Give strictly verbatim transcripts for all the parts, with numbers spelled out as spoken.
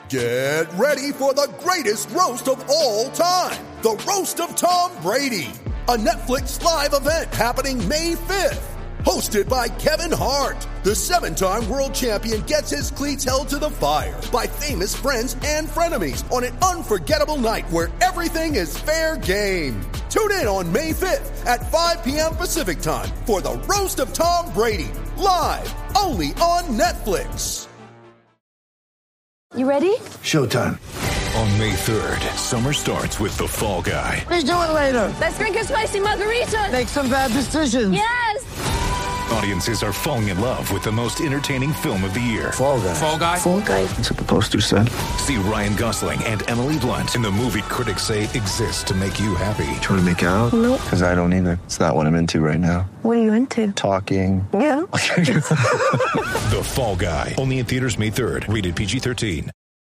Get ready for the greatest roast of all time, the Roast of Tom Brady, a Netflix live event happening May fifth. Hosted by Kevin Hart, the seven-time world champion gets his cleats held to the fire by famous friends and frenemies on an unforgettable night where everything is fair game. Tune in on May fifth at five p.m. Pacific time for the Roast of Tom Brady, live only on Netflix. You ready? Showtime. On May third, summer starts with The Fall Guy. Let's do it later. Let's drink a spicy margarita. Make some bad decisions. Yes. Audiences are falling in love with the most entertaining film of the year. Fall Guy. Fall Guy? Fall Guy. That's what the poster said. See Ryan Gosling and Emily Blunt in the movie critics say exists to make you happy. Trying to make it out? Nope. Because I don't either. It's not what I'm into right now. What are you into? Talking. Yeah. The Fall Guy. Only in theaters May third. Rated P G thirteen.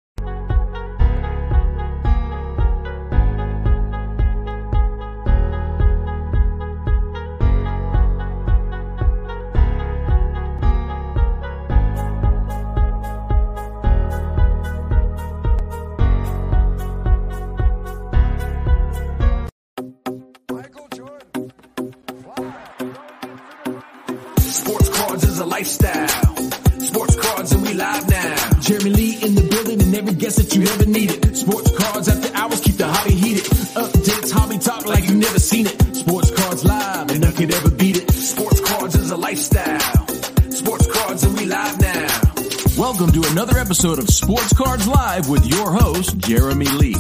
Lifestyle. Sports cards and we live now. Jeremy Lee in the building and every guest that you ever needed. Sports cards after hours keep the hobby heated. Updates, hobby talk like you've never seen it. Sports cards live and none could ever beat it. Sports cards is a lifestyle. Sports cards and we live now. Welcome to another episode of Sports Cards Live with your host, Jeremy Lee.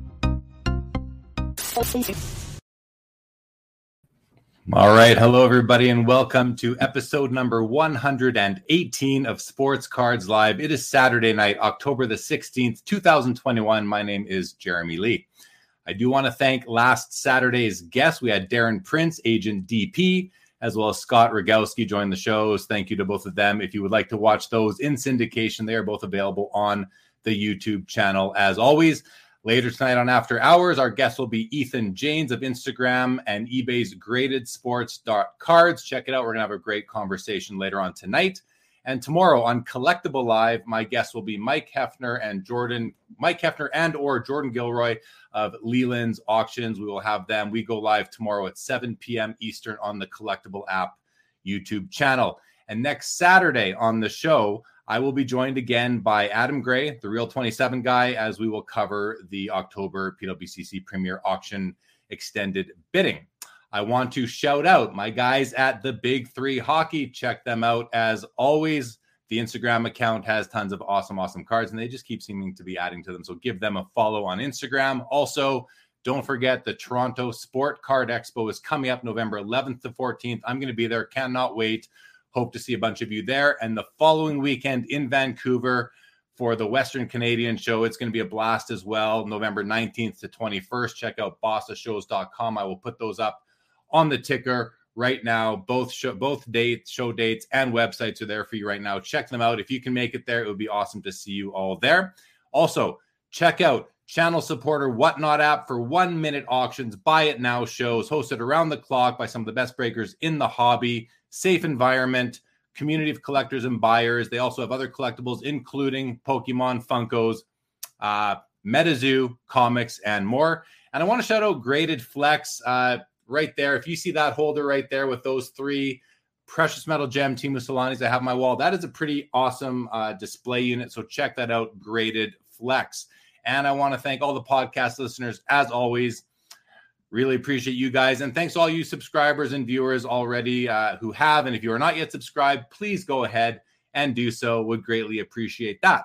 All right. Hello, everybody, and welcome to episode number one hundred eighteen of Sports Cards Live. It is Saturday night, October the sixteenth, twenty twenty-one. My name is Jeremy Lee. I do want to thank last Saturday's guests. We had Darren Prince, Agent D P, as well as Scott Rogowski join the shows. Thank you to both of them. If you would like to watch those in syndication, they are both available on the YouTube channel. As always, later tonight on After Hours, our guest will be Ethan Janes of Instagram and eBay's graded sports dot cards. Check it out. We're going to have a great conversation later on tonight. And tomorrow on Collectible Live, my guest will be Mike Hefner and Jordan, Mike Hefner and or Jordan Gilroy of Leland's Auctions. We will have them. We go live tomorrow at seven p.m. Eastern on the Collectible app YouTube channel. And next Saturday on the show, I will be joined again by Adam Gray, the Real twenty-seven guy, as we will cover the October P W C C Premier Auction Extended Bidding. I want to shout out my guys at the Big Three Hockey. Check them out. As always, the Instagram account has tons of awesome, awesome cards, and they just keep seeming to be adding to them. So give them a follow on Instagram. Also, don't forget the Toronto Sport Card Expo is coming up November eleventh to fourteenth. I'm going to be there. Cannot wait. Hope to see a bunch of you there. And the following weekend in Vancouver for the Western Canadian show, it's going to be a blast as well. November nineteenth to twenty-first. Check out bossa shows dot com. I will put those up on the ticker right now. Both show, both dates, show dates, and websites are there for you right now. Check them out. If you can make it there, it would be awesome to see you all there. Also, check out Channel Supporter Whatnot app for one-minute auctions. Buy it now shows hosted around the clock by some of the best breakers in the hobby. Safe environment, community of collectors and buyers. They also have other collectibles, including Pokemon, Funkos, uh, MetaZoo, comics, and more. And I want to shout out Graded Flex uh, right there. If you see that holder right there with those three precious metal gem Timu Solanis I have on my wall, that is a pretty awesome uh, display unit. So check that out, Graded Flex. And I want to thank all the podcast listeners, as always. Really appreciate you guys. And thanks to all you subscribers and viewers already uh, who have. And if you are not yet subscribed, please go ahead and do so. Would greatly appreciate that.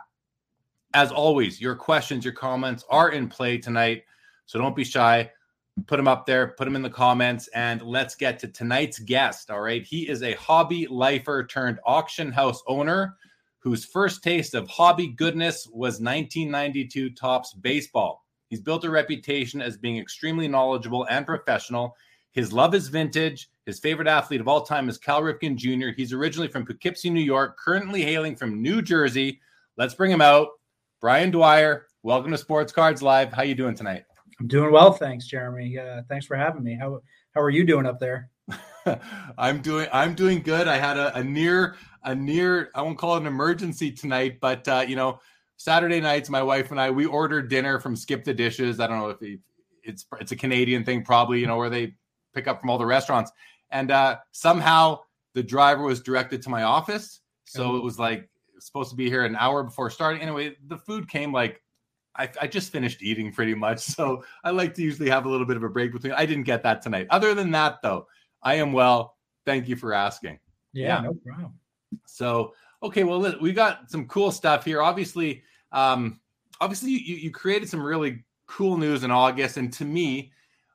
As always, your questions, your comments are in play tonight. So don't be shy. Put them up there. Put them in the comments. And let's get to tonight's guest. All right. He is a hobby lifer turned auction house owner whose first taste of hobby goodness was nineteen ninety-two Topps baseball. He's built a reputation as being extremely knowledgeable and professional. His love is vintage. His favorite athlete of all time is Cal Ripken Junior He's originally from Poughkeepsie, New York, currently hailing from New Jersey. Let's bring him out. Brian Dwyer, welcome to Sports Cards Live. How you doing tonight? I'm doing well, thanks, Jeremy. Uh, thanks for having me. How how are you doing up there? I'm doing I'm doing good. I had a, a near a near I won't call it an emergency tonight, but uh, you know. Saturday nights, my wife and I, we ordered dinner from Skip the Dishes. I don't know if it, it's it's a Canadian thing, probably, you know, where they pick up from all the restaurants. And uh, somehow the driver was directed to my office. So it was like supposed to be here an hour before starting. Anyway, the food came like I, I just finished eating pretty much. So I like to usually have a little bit of a break between. I didn't get that tonight. Other than that, though, I am well. Thank you for asking. Yeah, yeah. No problem. So, okay, well, we got some cool stuff here. Obviously, um, obviously you, you created some really cool news in August. And to me,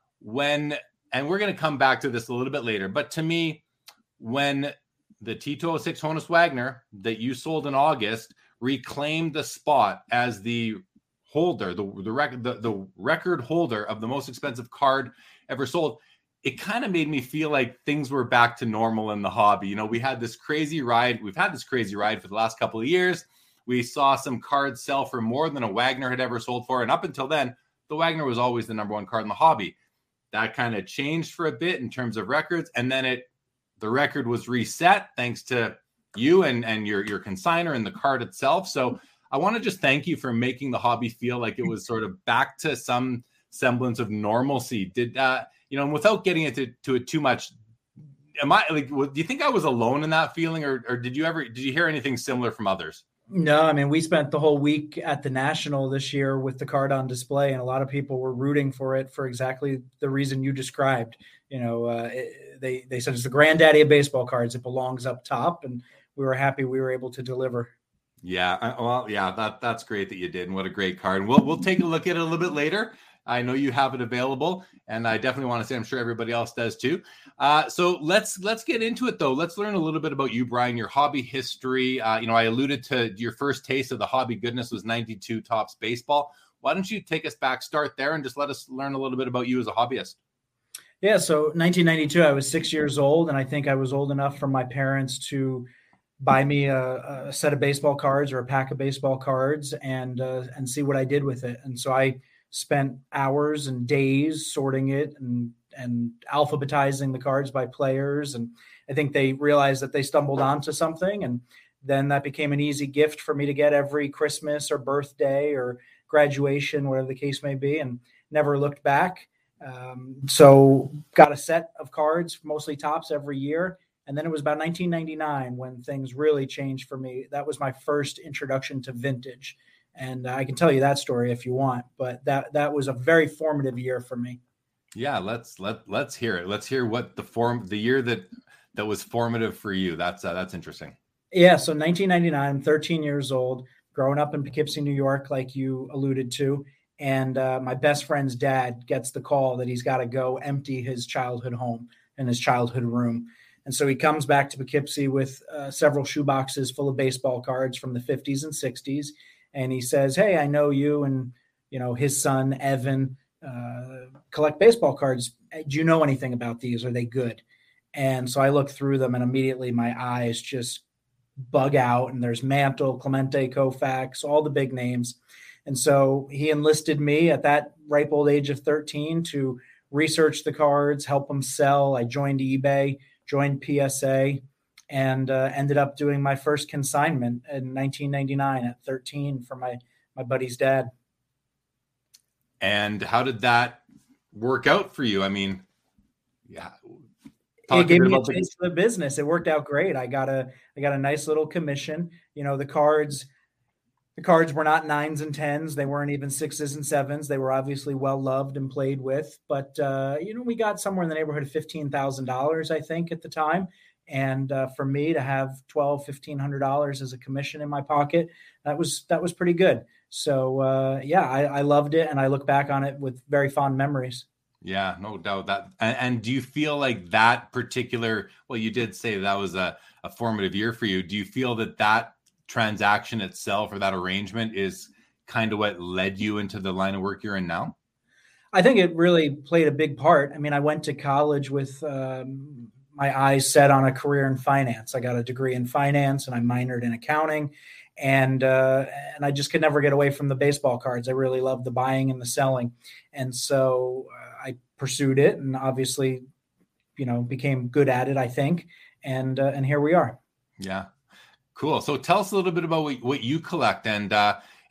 when, and we're going to come back to this a little bit later, but to me, when the T two oh six Honus Wagner that you sold in August reclaimed the spot as the holder, the the record, the, the record holder of the most expensive card ever sold, it kind of made me feel like things were back to normal in the hobby. You know, we had this crazy ride. We've had this crazy ride for the last couple of years. We saw some cards sell for more than a Wagner had ever sold for. And up until then, the Wagner was always the number one card in the hobby. That kind of changed for a bit in terms of records. And then it, the record was reset thanks to you and, and your, your consignor and the card itself. So I want to just thank you for making the hobby feel like it was sort of back to some semblance of normalcy. Did, uh, you know, and without getting into to it too much, am I like, do you think I was alone in that feeling, or, or did you ever, did you hear anything similar from others? No, I mean, we spent the whole week at the National this year with the card on display, and a lot of people were rooting for it for exactly the reason you described. You know, uh, it, they, they said it's the granddaddy of baseball cards. It belongs up top, and we were happy we were able to deliver. Yeah, well, yeah, that that's great that you did, and what a great card. And we'll we'll take a look at it a little bit later. I know you have it available, and I definitely want to say I'm sure everybody else does too. Uh, so let's let's get into it, though. Let's learn a little bit about you, Brian, your hobby history. Uh, you know, I alluded to your first taste of the hobby goodness was ninety-two Topps Baseball. Why don't you take us back, start there, and just let us learn a little bit about you as a hobbyist? Yeah, so nineteen ninety-two, I was six years old, and I think I was old enough for my parents to buy me a, a set of baseball cards or a pack of baseball cards and uh, and see what I did with it. And so I spent hours and days sorting it and and alphabetizing the cards by players. And I think they realized that they stumbled onto something. And then that became an easy gift for me to get every Christmas or birthday or graduation, whatever the case may be, and never looked back. Um, so got a set of cards, mostly Topps, every year. And then it was about nineteen ninety-nine when things really changed for me. That was my first introduction to vintage. And I can tell you that story if you want, but that, that was a very formative year for me. Yeah, let's let let's hear it. Let's hear what the form the year that that was formative for you. That's uh, that's interesting. Yeah, so nineteen ninety-nine, I'm thirteen years old, growing up in Poughkeepsie, New York, like you alluded to. And uh, my best friend's dad gets the call that he's got to go empty his childhood home and his childhood room. And so he comes back to Poughkeepsie with uh, several shoeboxes full of baseball cards from the fifties and sixties. And he says, hey, I know you and, you know, his son, Evan, uh, collect baseball cards. Do you know anything about these? Are they good? And so I look through them and immediately my eyes just bug out. And there's Mantle, Clemente, Koufax, all the big names. And so he enlisted me at that ripe old age of thirteen to research the cards, help them sell. I joined eBay, joined P S A, and uh, ended up doing my first consignment in nineteen ninety-nine at thirteen for my, my buddy's dad. And how did that work out for you? I mean, yeah. It gave me a taste of the business. It worked out great. I got a, I got a nice little commission. You know, the cards, the cards were not nines and tens. They weren't even sixes and sevens. They were obviously well loved and played with, but uh, you know, we got somewhere in the neighborhood of fifteen thousand dollars, I think, at the time. And uh, for me to have twelve, fifteen hundred dollars as a commission in my pocket, that was, that was pretty good. So uh, yeah, I, I loved it. And I look back on it with very fond memories. Yeah, no doubt that. And, and do you feel like that particular, well, you did say that was a, a formative year for you. Do you feel that that transaction itself or that arrangement is kind of what led you into the line of work you're in now? I think it really played a big part. I mean, I went to college with um, my eyes set on a career in finance. I got a degree in finance and I minored in accounting, and uh, and I just could never get away from the baseball cards. I really loved the buying and the selling. And so uh, I pursued it and obviously, you know, became good at it, I think. And, uh, and here we are. Yeah. Cool. So tell us a little bit about what, what you collect and, uh,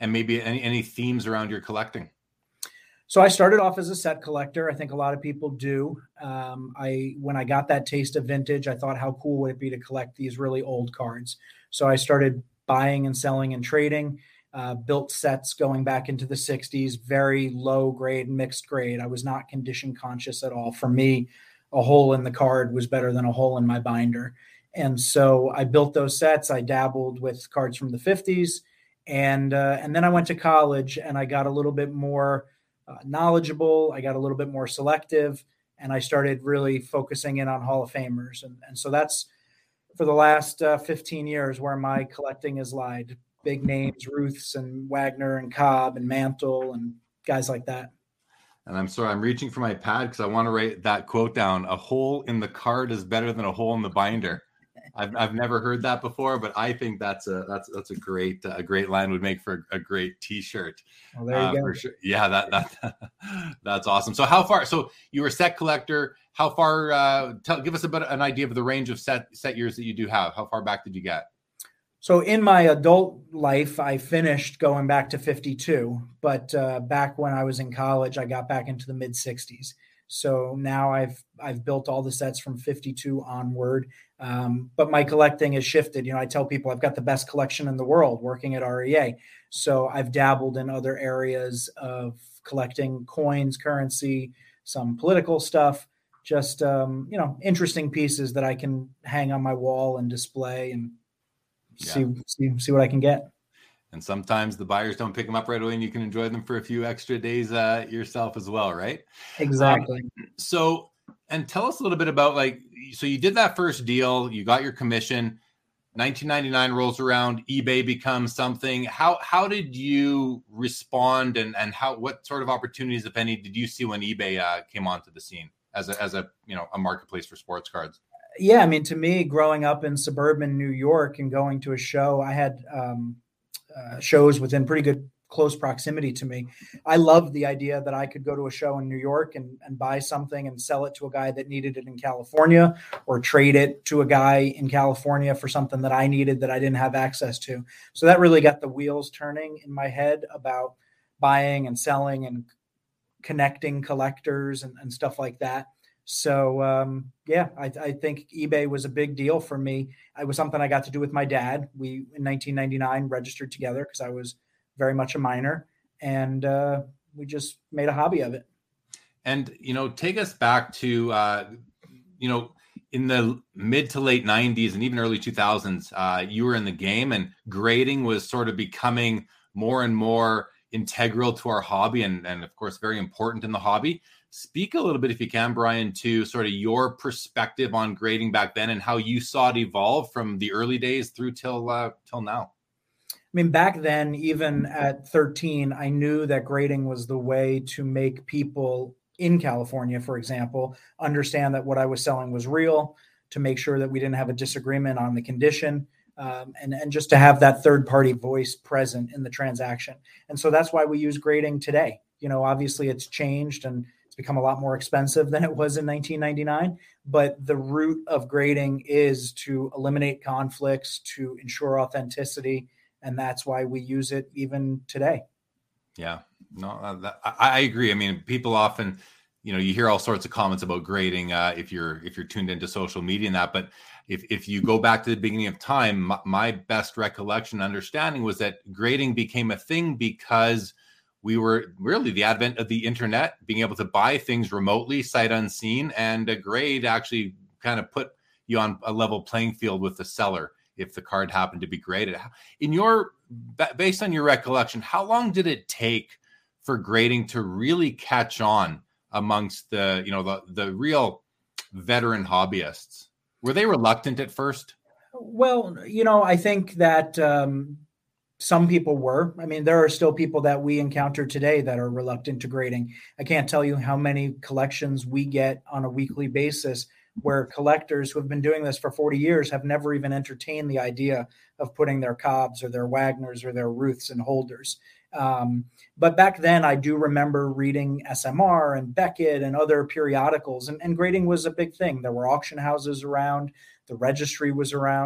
and maybe any, any themes around your collecting? So I started off as a set collector. I think a lot of people do. Um, I when I got that taste of vintage, I thought, how cool would it be to collect these really old cards? So I started buying and selling and trading, uh, built sets going back into the sixties, very low grade, mixed grade. I was not condition conscious at all. For me, a hole in the card was better than a hole in my binder. And so I built those sets. I dabbled with cards from the fifties. And, uh, and then I went to college and I got a little bit more uh, knowledgeable. I got a little bit more selective, and I started really focusing in on Hall of Famers. And, and so that's for the last uh, fifteen years where my collecting has lied. Big names, Ruths and Wagner and Cobb and Mantle and guys like that. And I'm sorry, I'm reaching for my pad because I want to write that quote down. A hole in the card is better than a hole in the binder. I've I've never heard that before, but I think that's a that's that's a great a great line, would make for a great T-shirt. Well, there you uh, go. For sure. Yeah, that that that's awesome. So how far? So you were a set collector. How far? Uh, tell give us a bit an idea of the range of set set years that you do have. How far back did you get? So in my adult life, I finished going back to fifty-two, but uh, back when I was in college, I got back into the mid sixties. So now I've I've built all the sets from fifty-two onward, um, but my collecting has shifted. You know, I tell people I've got the best collection in the world working at R E A. So I've dabbled in other areas of collecting coins, currency, some political stuff, just um, you know, interesting pieces that I can hang on my wall and display and Yeah. see see see what I can get. And sometimes the buyers don't pick them up right away, and you can enjoy them for a few extra days uh, yourself as well, right? Exactly. Um, so, and tell us a little bit about, like, so you did that first deal, you got your commission, nineteen ninety-nine rolls around, eBay becomes something. How how did you respond, and and how what sort of opportunities, if any, did you see when eBay uh, came onto the scene as a as a you know a marketplace for sports cards? Yeah, I mean, to me, growing up in suburban New York and going to a show, I had um, uh, shows within pretty good close proximity to me. I loved the idea that I could go to a show in New York and, and buy something and sell it to a guy that needed it in California, or trade it to a guy in California for something that I needed that I didn't have access to. So that really got the wheels turning in my head about buying and selling and connecting collectors and, and stuff like that. So, um, yeah, I, I think eBay was a big deal for me. It was something I got to do with my dad. We, in nineteen ninety-nine, registered together because I was very much a minor, and uh, we just made a hobby of it. And, you know, take us back to, uh, you know, in the mid to late nineties and even early two thousands, uh, you were in the game, and grading was sort of becoming more and more integral to our hobby, and, and of course, very important in the hobby. Speak a little bit, if you can, Brian, to sort of your perspective on grading back then and how you saw it evolve from the early days through till uh, till now. I mean, back then, even at thirteen, I knew that grading was the way to make people in California, for example, understand that what I was selling was real, to make sure that we didn't have a disagreement on the condition, um, and, and just to have that third-party voice present in the transaction. And so that's why we use grading today. You know, obviously it's changed and it's become a lot more expensive than it was in nineteen ninety-nine, but the root of grading is to eliminate conflicts, to ensure authenticity, and that's why we use it even today. Yeah, no, uh, that, I, I agree. I mean, people often, you know, you hear all sorts of comments about grading uh, if you're if you're tuned into social media and that, but if if you go back to the beginning of time, my, my best recollection and understanding was that grading became a thing because we were really the advent of the internet, being able to buy things remotely, sight unseen, and a grade actually kind of put you on a level playing field with the seller if the card happened to be graded. In your, based on your recollection, how long did it take for grading to really catch on amongst the, you know, the, the real veteran hobbyists? Were they reluctant at first? Well, you know, I think that, um, some people were. I mean, there are still people that we encounter today that are reluctant to grading. I can't tell you how many collections we get on a weekly basis where collectors who have been doing this for forty years have never even entertained the idea of putting their Cobbs or their Wagners or their Ruths in holders. Um, but back then, I do remember reading S M R and Beckett and other periodicals, and, and grading was a big thing. There were auction houses around. The registry was around. You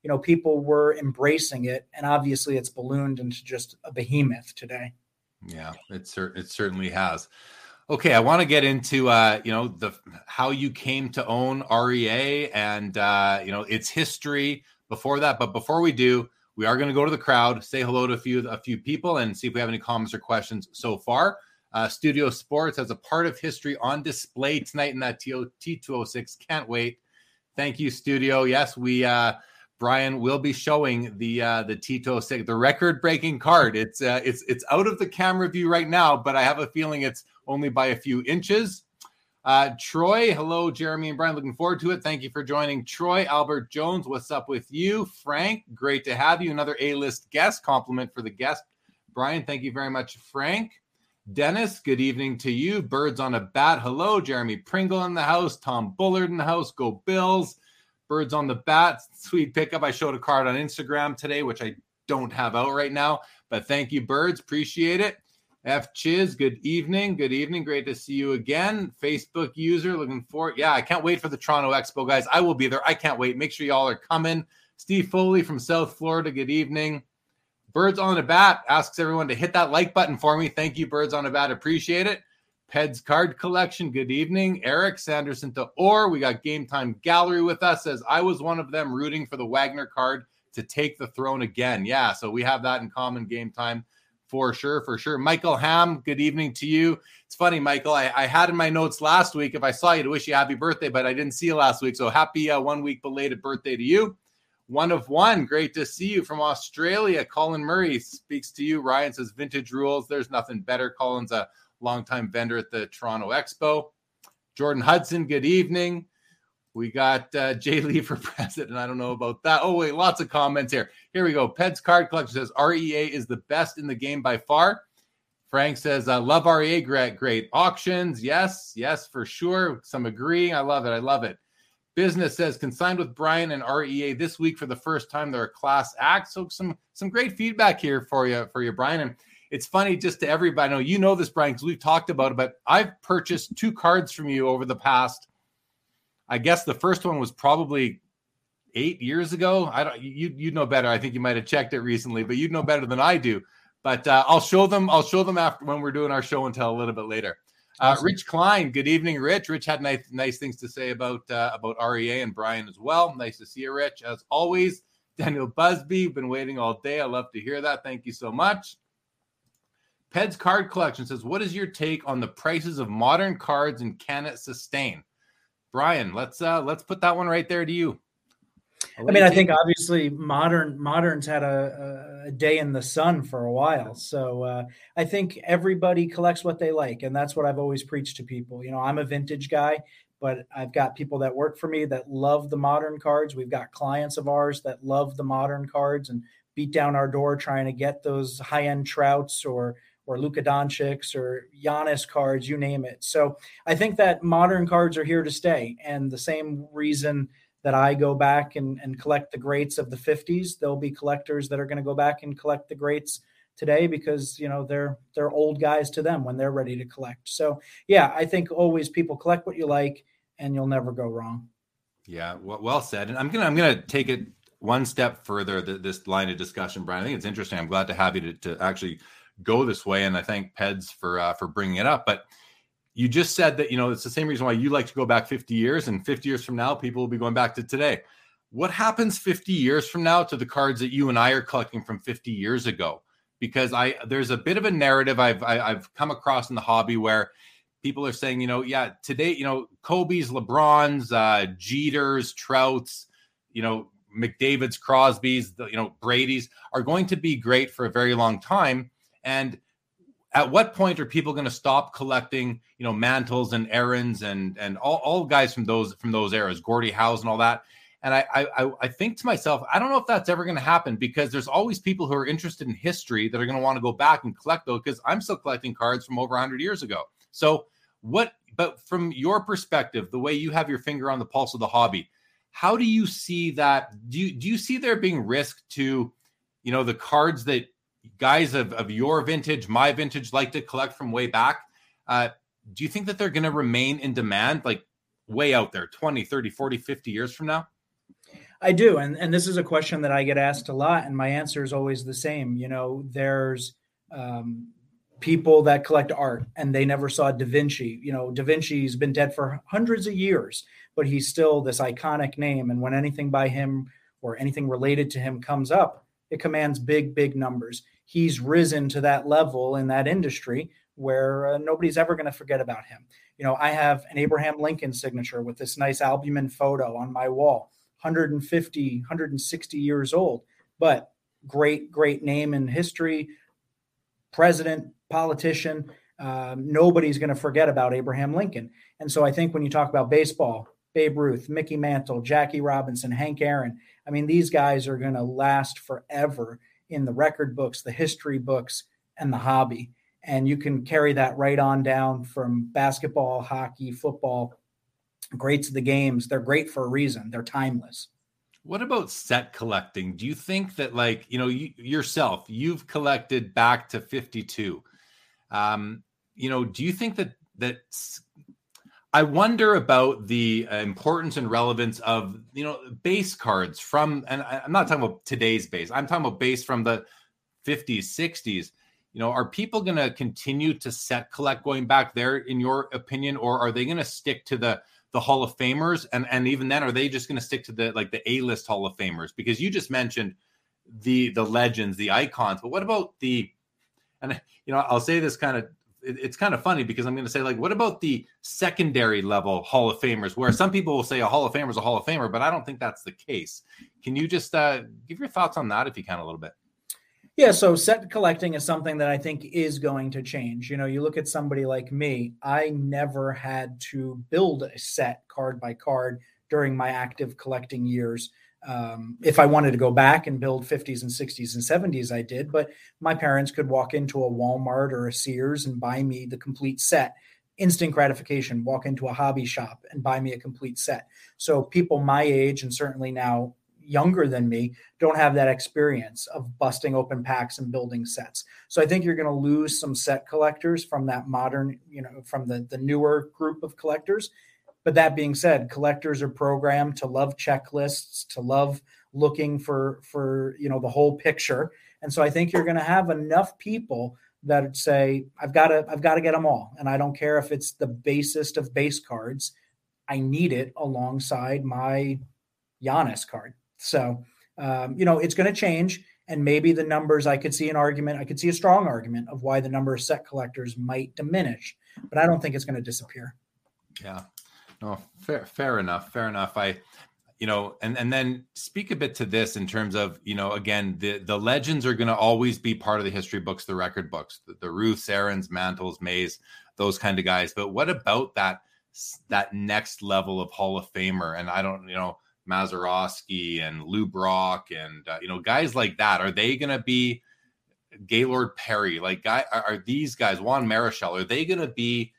you know, people were embracing it. And obviously it's ballooned into just a behemoth today. Yeah, it, cer- it certainly has. Okay, I want to get into, uh, you know, the how you came to own R E A and, uh, you know, its history before that. But before we do, we are going to go to the crowd, say hello to a few a few people, and see if we have any comments or questions so far. Uh, Studio Sports has a part of history on display tonight in that T two oh six. Can't wait. Thank you, Studio. Yes, we uh, Brian will be showing the uh, the T two oh six, the record-breaking card. It's uh, it's it's out of the camera view right now, but I have a feeling it's only by a few inches. Uh, Troy, hello, Jeremy and Brian. Looking forward to it. Thank you for joining. Troy, Albert Jones, what's up with you? Frank, great to have you. Another A-list guest. Compliment for the guest. Brian, thank you very much, Frank. Dennis, good evening to you. Birds on a Bat, hello. Jeremy Pringle in the house. Tom Bullard in the house. Go Bills. Birds on the Bat, sweet pickup. I showed a card on Instagram today, which I don't have out right now, but thank you, Birds. Appreciate it. F Chiz, good evening. Good evening. Great to see you again. Facebook user, looking forward. Yeah, I can't wait for the Toronto Expo, guys. I will be there. I can't wait. Make sure y'all are coming. Steve Foley from South Florida, good evening. Birds on a Bat asks everyone to hit that like button for me. Thank you, Birds on a Bat. Appreciate it. Peds Card Collection, good evening. Eric Sanderson to Orr. We got Game Time Gallery with us. Says, I was one of them rooting for the Wagner card to take the throne again. Yeah, so we have that in common, Game Time. For sure, for sure. Michael Ham, good evening to you. It's funny, Michael, I, I had in my notes last week, if I saw you, to wish you happy birthday, but I didn't see you last week. So happy uh, one week belated birthday to you. One of one, great to see you from Australia. Colin Murray speaks to you. Ryan says, vintage rules. There's nothing better. Colin's a longtime vendor at the Toronto Expo. Jordan Hudson, good evening. We got uh, Jay Lee for president. I don't know about that. Oh, wait, lots of comments here. Here we go. Peds Card Collection says R E A is the best in the game by far. Frank says, uh, love R E A. Great, great auctions. Yes, yes, for sure. Some agreeing. I love it. I love it. Business says, consigned with Brian and R E A this week for the first time. They're a class act. So some some great feedback here for you, for you, Brian. And it's funny just to everybody. I know you know this, Brian, because we've talked about it, but I've purchased two cards from you over the past, I guess the first one was probably eight years ago. I don't, you, you'd know better. I think you might've checked it recently, but you'd know better than I do, but uh, I'll show them. I'll show them after when we're doing our show and tell a little bit later. Uh, Rich Klein, good evening, Rich. Rich had nice, nice things to say about, uh, about R E A and Brian as well. Nice to see you, Rich. As always, Daniel Busby, been waiting all day. I love to hear that. Thank you so much. Peds Card Collection says, what is your take on the prices of modern cards and can it sustain? Brian, let's uh, let's put that one right there to you. I mean, I think obviously modern moderns had a, a day in the sun for a while. So uh, I think everybody collects what they like. And that's what I've always preached to people. You know, I'm a vintage guy, but I've got people that work for me that love the modern cards. We've got clients of ours that love the modern cards and beat down our door trying to get those high-end Trouts or or Luka Doncic or Giannis cards, you name it. So I think that modern cards are here to stay. And the same reason that I go back and, and collect the greats of the fifties, there'll be collectors that are going to go back and collect the greats today because, you know, they're, they're old guys to them when they're ready to collect. So yeah, I think always people collect what you like and you'll never go wrong. Yeah. Well, well said. And I'm going to, I'm going to take it one step further, th- this line of discussion, Brian. I think it's interesting. I'm glad to have you to, to actually go this way. And I thank Peds for, uh, for bringing it up, but you just said that, you know, it's the same reason why you like to go back fifty years and fifty years from now, people will be going back to today. What happens fifty years from now to the cards that you and I are collecting from fifty years ago? Because I, there's a bit of a narrative I've, I, I've come across in the hobby where people are saying, you know, yeah, today, you know, Kobe's, LeBron's, uh, Jeter's, Trout's, you know, McDavid's, Crosby's, the, you know, Brady's are going to be great for a very long time. And at what point are people going to stop collecting, you know, Mantles and Aarons and and all, all guys from those from those eras, Gordie Howe's and all that? And I I I think to myself, I don't know if that's ever going to happen because there's always people who are interested in history that are going to want to go back and collect those because I'm still collecting cards from over one hundred years ago. So what? But from your perspective, the way you have your finger on the pulse of the hobby, how do you see that? Do you do you see there being risk to, you know, the cards that guys of, of your vintage, my vintage, like to collect from way back? Uh, do you think that they're going to remain in demand, like way out there, twenty, thirty, forty, fifty years from now? I do. And, and this is a question that I get asked a lot. And my answer is always the same. You know, there's um, people that collect art and they never saw Da Vinci. You know, Da Vinci's been dead for hundreds of years, but he's still this iconic name. And when anything by him or anything related to him comes up, it commands big, big numbers. He's risen to that level in that industry where uh, nobody's ever going to forget about him. You know, I have an Abraham Lincoln signature with this nice albumin photo on my wall, one hundred fifty, one hundred sixty years old, but great, great name in history, president, politician. Um, nobody's going to forget about Abraham Lincoln. And so I think when you talk about baseball, Babe Ruth, Mickey Mantle, Jackie Robinson, Hank Aaron, I mean, these guys are going to last forever in the record books, the history books, and the hobby. And you can carry that right on down from basketball, hockey, football, greats of the games. They're great for a reason. They're timeless. What about set collecting? Do you think that, like, you know, you, yourself, you've collected back to fifty-two. Um, you know, do you think that that I wonder about the importance and relevance of, you know, base cards from, and I'm not talking about today's base. I'm talking about base from the fifties, sixties. You know, are people going to continue to set collect going back there, in your opinion, or are they going to stick to the the Hall of Famers? And, and even then, are they just going to stick to the, like the A-list Hall of Famers? Because you just mentioned the, the legends, the icons, but what about the, and, you know, I'll say this kind of, it, it's kind of funny because I'm going to say, like, what about the secondary level Hall of Famers, where some people will say a Hall of Famer is a Hall of Famer, but I don't think that's the case. Can you just uh, give your thoughts on that, if you can, a little bit? Yeah, so set collecting is something that I think is going to change. You know, you look at somebody like me, I never had to build a set card by card during my active collecting years. Um, if I wanted to go back and build fifties and sixties and seventies, I did, but my parents could walk into a Walmart or a Sears and buy me the complete set. Instant gratification, walk into a hobby shop and buy me a complete set. So people my age, and certainly now younger than me, don't have that experience of busting open packs and building sets. So I think you're going to lose some set collectors from that modern, you know, from the, the newer group of collectors. But that being said, collectors are programmed to love checklists, to love looking for, for, you know, the whole picture. And so I think you're going to have enough people that say, I've got to, I've got to get them all. And I don't care if it's the basest of base cards. I need it alongside my Giannis card. So, um, you know, it's going to change, and maybe the numbers, I could see an argument, I could see a strong argument of why the number of set collectors might diminish, but I don't think it's going to disappear. Yeah, no, fair, fair enough. Fair enough. I, you know, and, and then speak a bit to this in terms of, you know, again, the, the legends are going to always be part of the history books, the record books, the, the Ruths, Aarons, Mantles, Mays, those kind of guys. But what about that, that next level of Hall of Famer? And I don't, you know, Mazeroski and Lou Brock and, uh, you know, guys like that, are they going to be Gaylord Perry? Like, guy, are, are these guys, Juan Marichal, are they going to be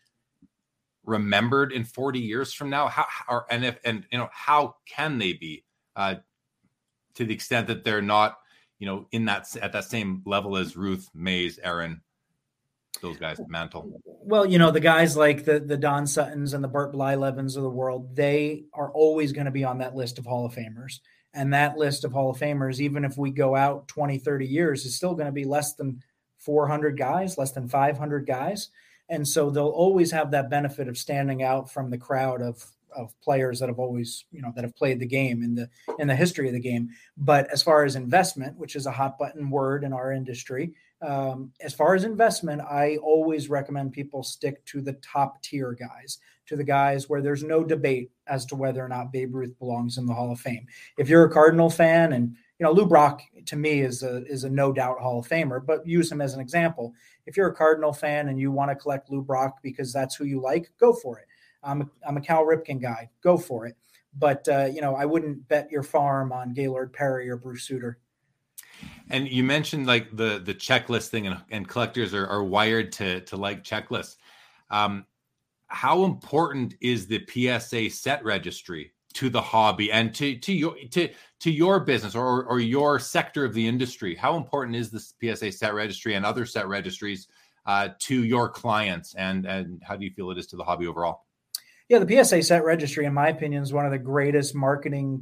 remembered in forty years from now? How, how and if, and, you know, how can they be, uh, to the extent that they're not, you know, in that, at that same level as Ruth, Mays, Aaron, those guys, Mantle? Well, you know, the guys like the the Don Suttons and the Burt Blylevens of the world, they are always going to be on that list of Hall of Famers. And that list of Hall of Famers, even if we go out twenty, thirty years, is still going to be less than four hundred guys, less than five hundred guys. And so they'll always have that benefit of standing out from the crowd of of players that have always, you know, that have played the game in the in the history of the game. But as far as investment, which is a hot button word in our industry, um, as far as investment, I always recommend people stick to the top tier guys, to the guys where there's no debate as to whether or not Babe Ruth belongs in the Hall of Fame. If you're a Cardinal fan, and, you know, Lou Brock to me is a, is a no doubt Hall of Famer, but use him as an example. If you're a Cardinal fan and you want to collect Lou Brock because that's who you like, go for it. I'm a, I'm a Cal Ripken guy. Go for it. But, uh, you know, I wouldn't bet your farm on Gaylord Perry or Bruce Sutter. And you mentioned like the, the checklist thing, and, and collectors are, are wired to, to like checklists. Um, how important is the P S A set registry to the hobby and to, to your, to, to your business or, or your sector of the industry? How important is this P S A set registry and other set registries uh, to your clients? And, and how do you feel it is to the hobby overall? Yeah, the P S A set registry, in my opinion, is one of the greatest marketing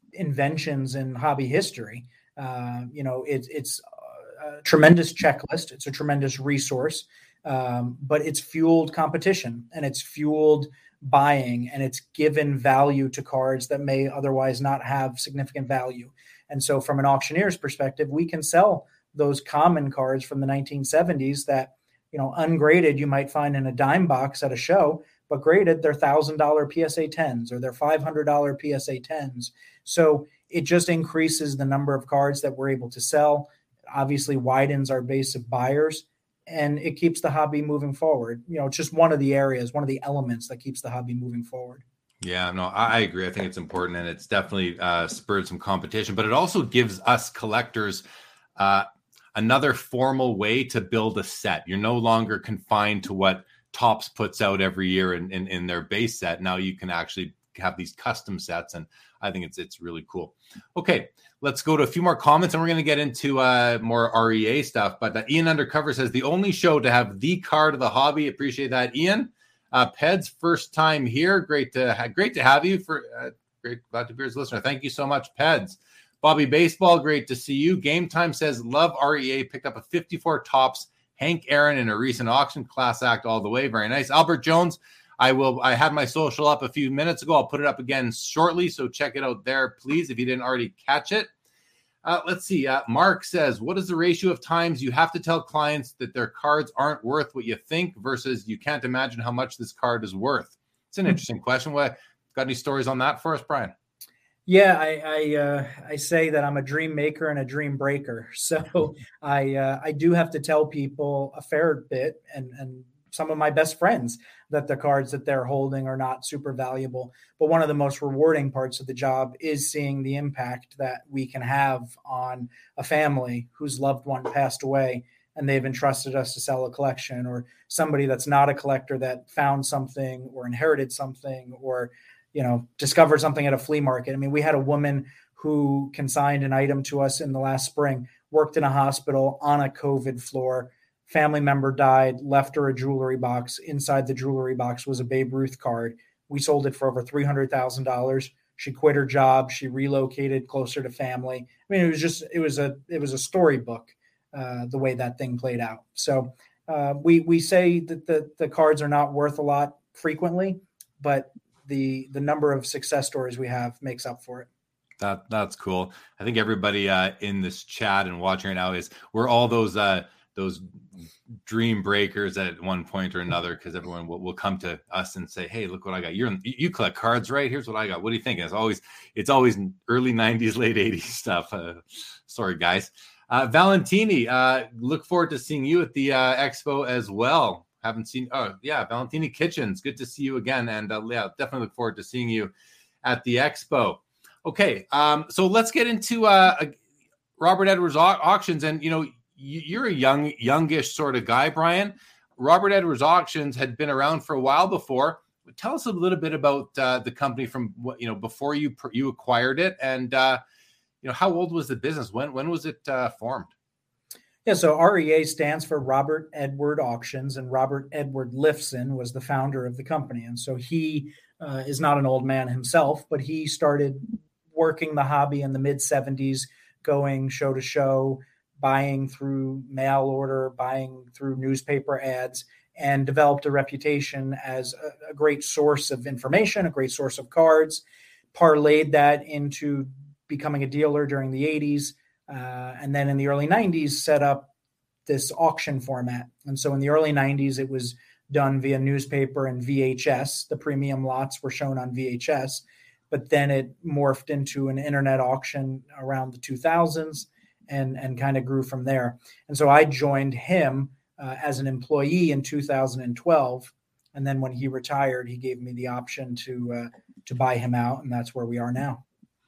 inventions in hobby history. Uh, you know, it, it's a tremendous checklist. It's a tremendous resource, um, but it's fueled competition and it's fueled buying, and it's given value to cards that may otherwise not have significant value. And so from an auctioneer's perspective, we can sell those common cards from the nineteen seventies that, you know, ungraded you might find in a dime box at a show, but graded they're one thousand dollars P S A tens or they're five hundred dollars P S A tens. So it just increases the number of cards that we're able to sell, obviously widens our base of buyers, and it keeps the hobby moving forward. You know, it's just one of the areas, one of the elements that keeps the hobby moving forward. Yeah, no, I agree. I think it's important, and it's definitely uh, spurred some competition, but it also gives us collectors uh, another formal way to build a set. You're no longer confined to what Topps puts out every year in, in, in their base set. Now you can actually have these custom sets, and I think it's it's really cool. Okay, let's go to a few more comments, and we're going to get into uh, more R E A stuff. But uh, Ian Undercover says, the only show to have the card of the hobby. Appreciate that, Ian. Uh, Peds, first time here. Great to ha- great to have you. For uh, great, glad to be your listener. Thank you so much, Peds. Bobby Baseball, great to see you. Game Time says, love R E A. Picked up a fifty-four Topps Hank Aaron in a recent auction. Class act all the way. Very nice. Albert Jones, I will. I had my social up a few minutes ago. I'll put it up again shortly, so check it out there, please, if you didn't already catch it. Uh, let's see. Uh, Mark says, what is the ratio of times you have to tell clients that their cards aren't worth what you think versus you can't imagine how much this card is worth? It's an interesting question. What, got any stories on that for us, Brian? Yeah, I I, uh, I say that I'm a dream maker and a dream breaker. So I uh, I do have to tell people a fair bit, and and some of my best friends, that the cards that they're holding are not super valuable. But one of the most rewarding parts of the job is seeing the impact that we can have on a family whose loved one passed away and they've entrusted us to sell a collection, or somebody that's not a collector that found something or inherited something, or, you know, discovered something at a flea market. I mean, we had a woman who consigned an item to us in the last spring, worked in a hospital on a COVID floor. Family member died, left her a jewelry box. Inside the jewelry box was a Babe Ruth card. We sold it for over three hundred thousand dollars. She quit her job. She relocated closer to family. I mean, it was just, it was a, it was a storybook, uh, the way that thing played out. So uh, we, we say that the, the cards are not worth a lot frequently, but the, the number of success stories we have makes up for it. That that's cool. I think everybody uh, in this chat and watching right now is, we're all those, uh, those dream breakers at one point or another, because everyone will, will come to us and say, hey, look what I got. You're in, you collect cards, right? Here's what I got. What do you think? And it's always, it's always early nineties, late eighties stuff. Uh, sorry, guys. Uh, Valentini, uh, look forward to seeing you at the uh, expo as well. Haven't seen, oh yeah, Valentini Kitchens. Good to see you again. And uh, yeah, definitely look forward to seeing you at the expo. Okay. Um, so let's get into uh, Robert Edwards au- auctions. And, you know, you're a young, youngish sort of guy, Brian. Robert Edwards Auctions had been around for a while before. Tell us a little bit about uh, the company from what, you know, before you you acquired it, and uh, you know, how old was the business? When when was it uh, formed? Yeah, so R E A stands for Robert Edward Auctions, and Robert Edward Lifson was the founder of the company, and so he uh, is not an old man himself, but he started working the hobby in the mid seventies, going show to show, buying through mail order, buying through newspaper ads, and developed a reputation as a, a great source of information, a great source of cards, parlayed that into becoming a dealer during the eighties, uh, and then in the early nineties set up this auction format. And so in the early nineties, it was done via newspaper and V H S. The premium lots were shown on V H S, but then it morphed into an internet auction around the two thousands, and, and kind of grew from there. And so I joined him uh, as an employee in two thousand twelve. And then when he retired, he gave me the option to uh, to buy him out. And that's where we are now.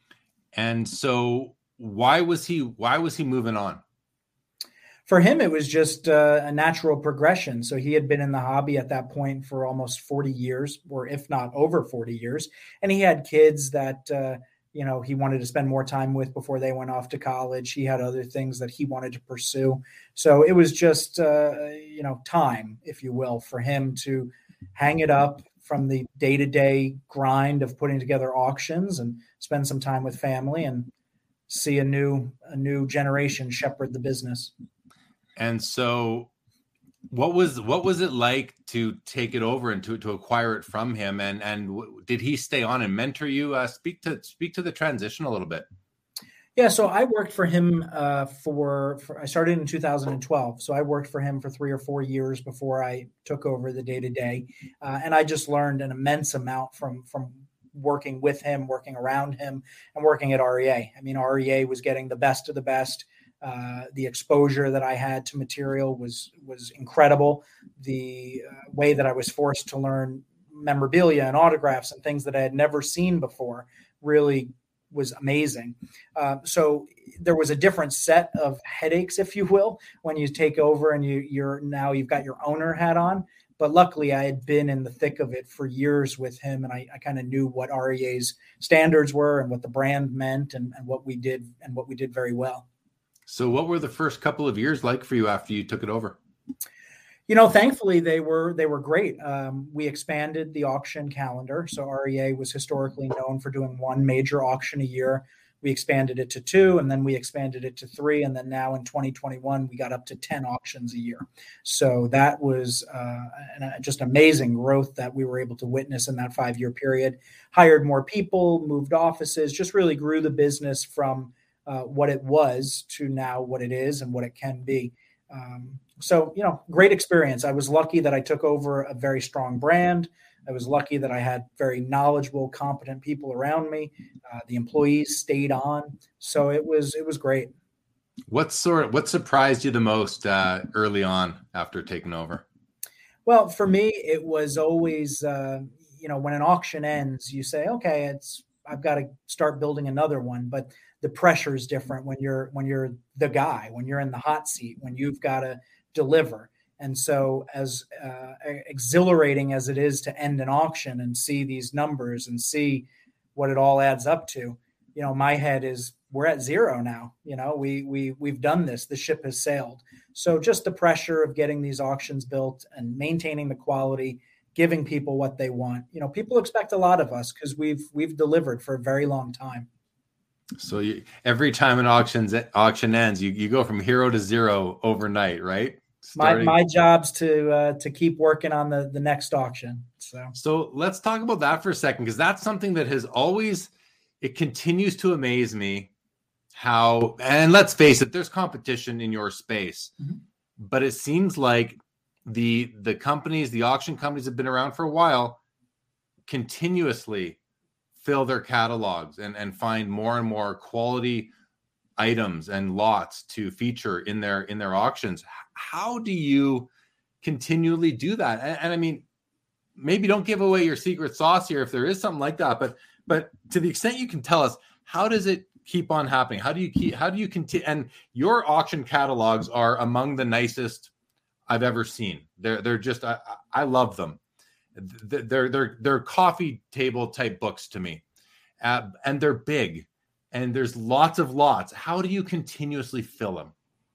And so why was he, why was he moving on? For him, it was just uh, a natural progression. So he had been in the hobby at that point for almost forty years, or if not over forty years. And he had kids that, uh, you know, he wanted to spend more time with before they went off to college. He had other things that he wanted to pursue. So it was just, uh, you know, time, if you will, for him to hang it up from the day-to-day grind of putting together auctions and spend some time with family and see a new a new generation shepherd the business. And so what was what was it like to take it over and to, to acquire it from him? And and w- did he stay on and mentor you? Uh, speak to speak to the transition a little bit. Yeah, so I worked for him uh, for, for I started in two thousand twelve. So I worked for him for three or four years before I took over the day-to-day. Uh, and I just learned an immense amount from from working with him, working around him, and working at R E A. I mean, R E A was getting the best of the best. Uh, the exposure that I had to material was was incredible. The uh, way that I was forced to learn memorabilia and autographs and things that I had never seen before really was amazing. Uh, so there was a different set of headaches, if you will, when you take over and you, you're now you've got your owner hat on. But luckily, I had been in the thick of it for years with him, and I, I kind of knew what R E A's standards were and what the brand meant and, and what we did and what we did very well. So what were the first couple of years like for you after you took it over? You know, thankfully, they were they were great. Um, we expanded the auction calendar. So R E A was historically known for doing one major auction a year. We expanded it to two, and then we expanded it to three. And then now in twenty twenty-one, we got up to ten auctions a year. So that was uh, an, uh, just amazing growth that we were able to witness in that five-year period. Hired more people, moved offices, just really grew the business from uh, what it was to now what it is and what it can be. Um, so, you know, great experience. I was lucky that I took over a very strong brand. I was lucky that I had very knowledgeable, competent people around me. Uh, the employees stayed on. So it was, it was great. What sort of, what surprised you the most uh, early on after taking over? Well, for me, it was always, uh, you know, when an auction ends, you say, okay, it's, I've got to start building another one. But the pressure is different when you're, when you're the guy, when you're in the hot seat, when you've got to deliver. And so as uh, exhilarating as it is to end an auction and see these numbers and see what it all adds up to, you know, my head is, we're at zero now. You know, we, we, we've done this, the ship has sailed. So just the pressure of getting these auctions built and maintaining the quality, giving people what they want. You know, people expect a lot of us because we've, we've delivered for a very long time. So you, every time an auction's, auction ends, you, you go from hero to zero overnight, right? Starting. My my job's to uh, to keep working on the, the next auction. So so let's talk about that for a second, because that's something that has always, it continues to amaze me how, and let's face it, there's competition in your space, mm-hmm. but it seems like the the companies, the auction companies have been around for a while, continuously fill their catalogs and, and find more and more quality items and lots to feature in their in their auctions. How do you continually do that? And, and I mean, maybe don't give away your secret sauce here if there is something like that, but but to the extent you can tell us, how does it keep on happening? How do you keep how do you continue? And your auction catalogs are among the nicest I've ever seen. They're they're just I, I love them. They're they're they're coffee table type books to me, uh, and they're big. And there's lots of lots. How do you continuously fill them?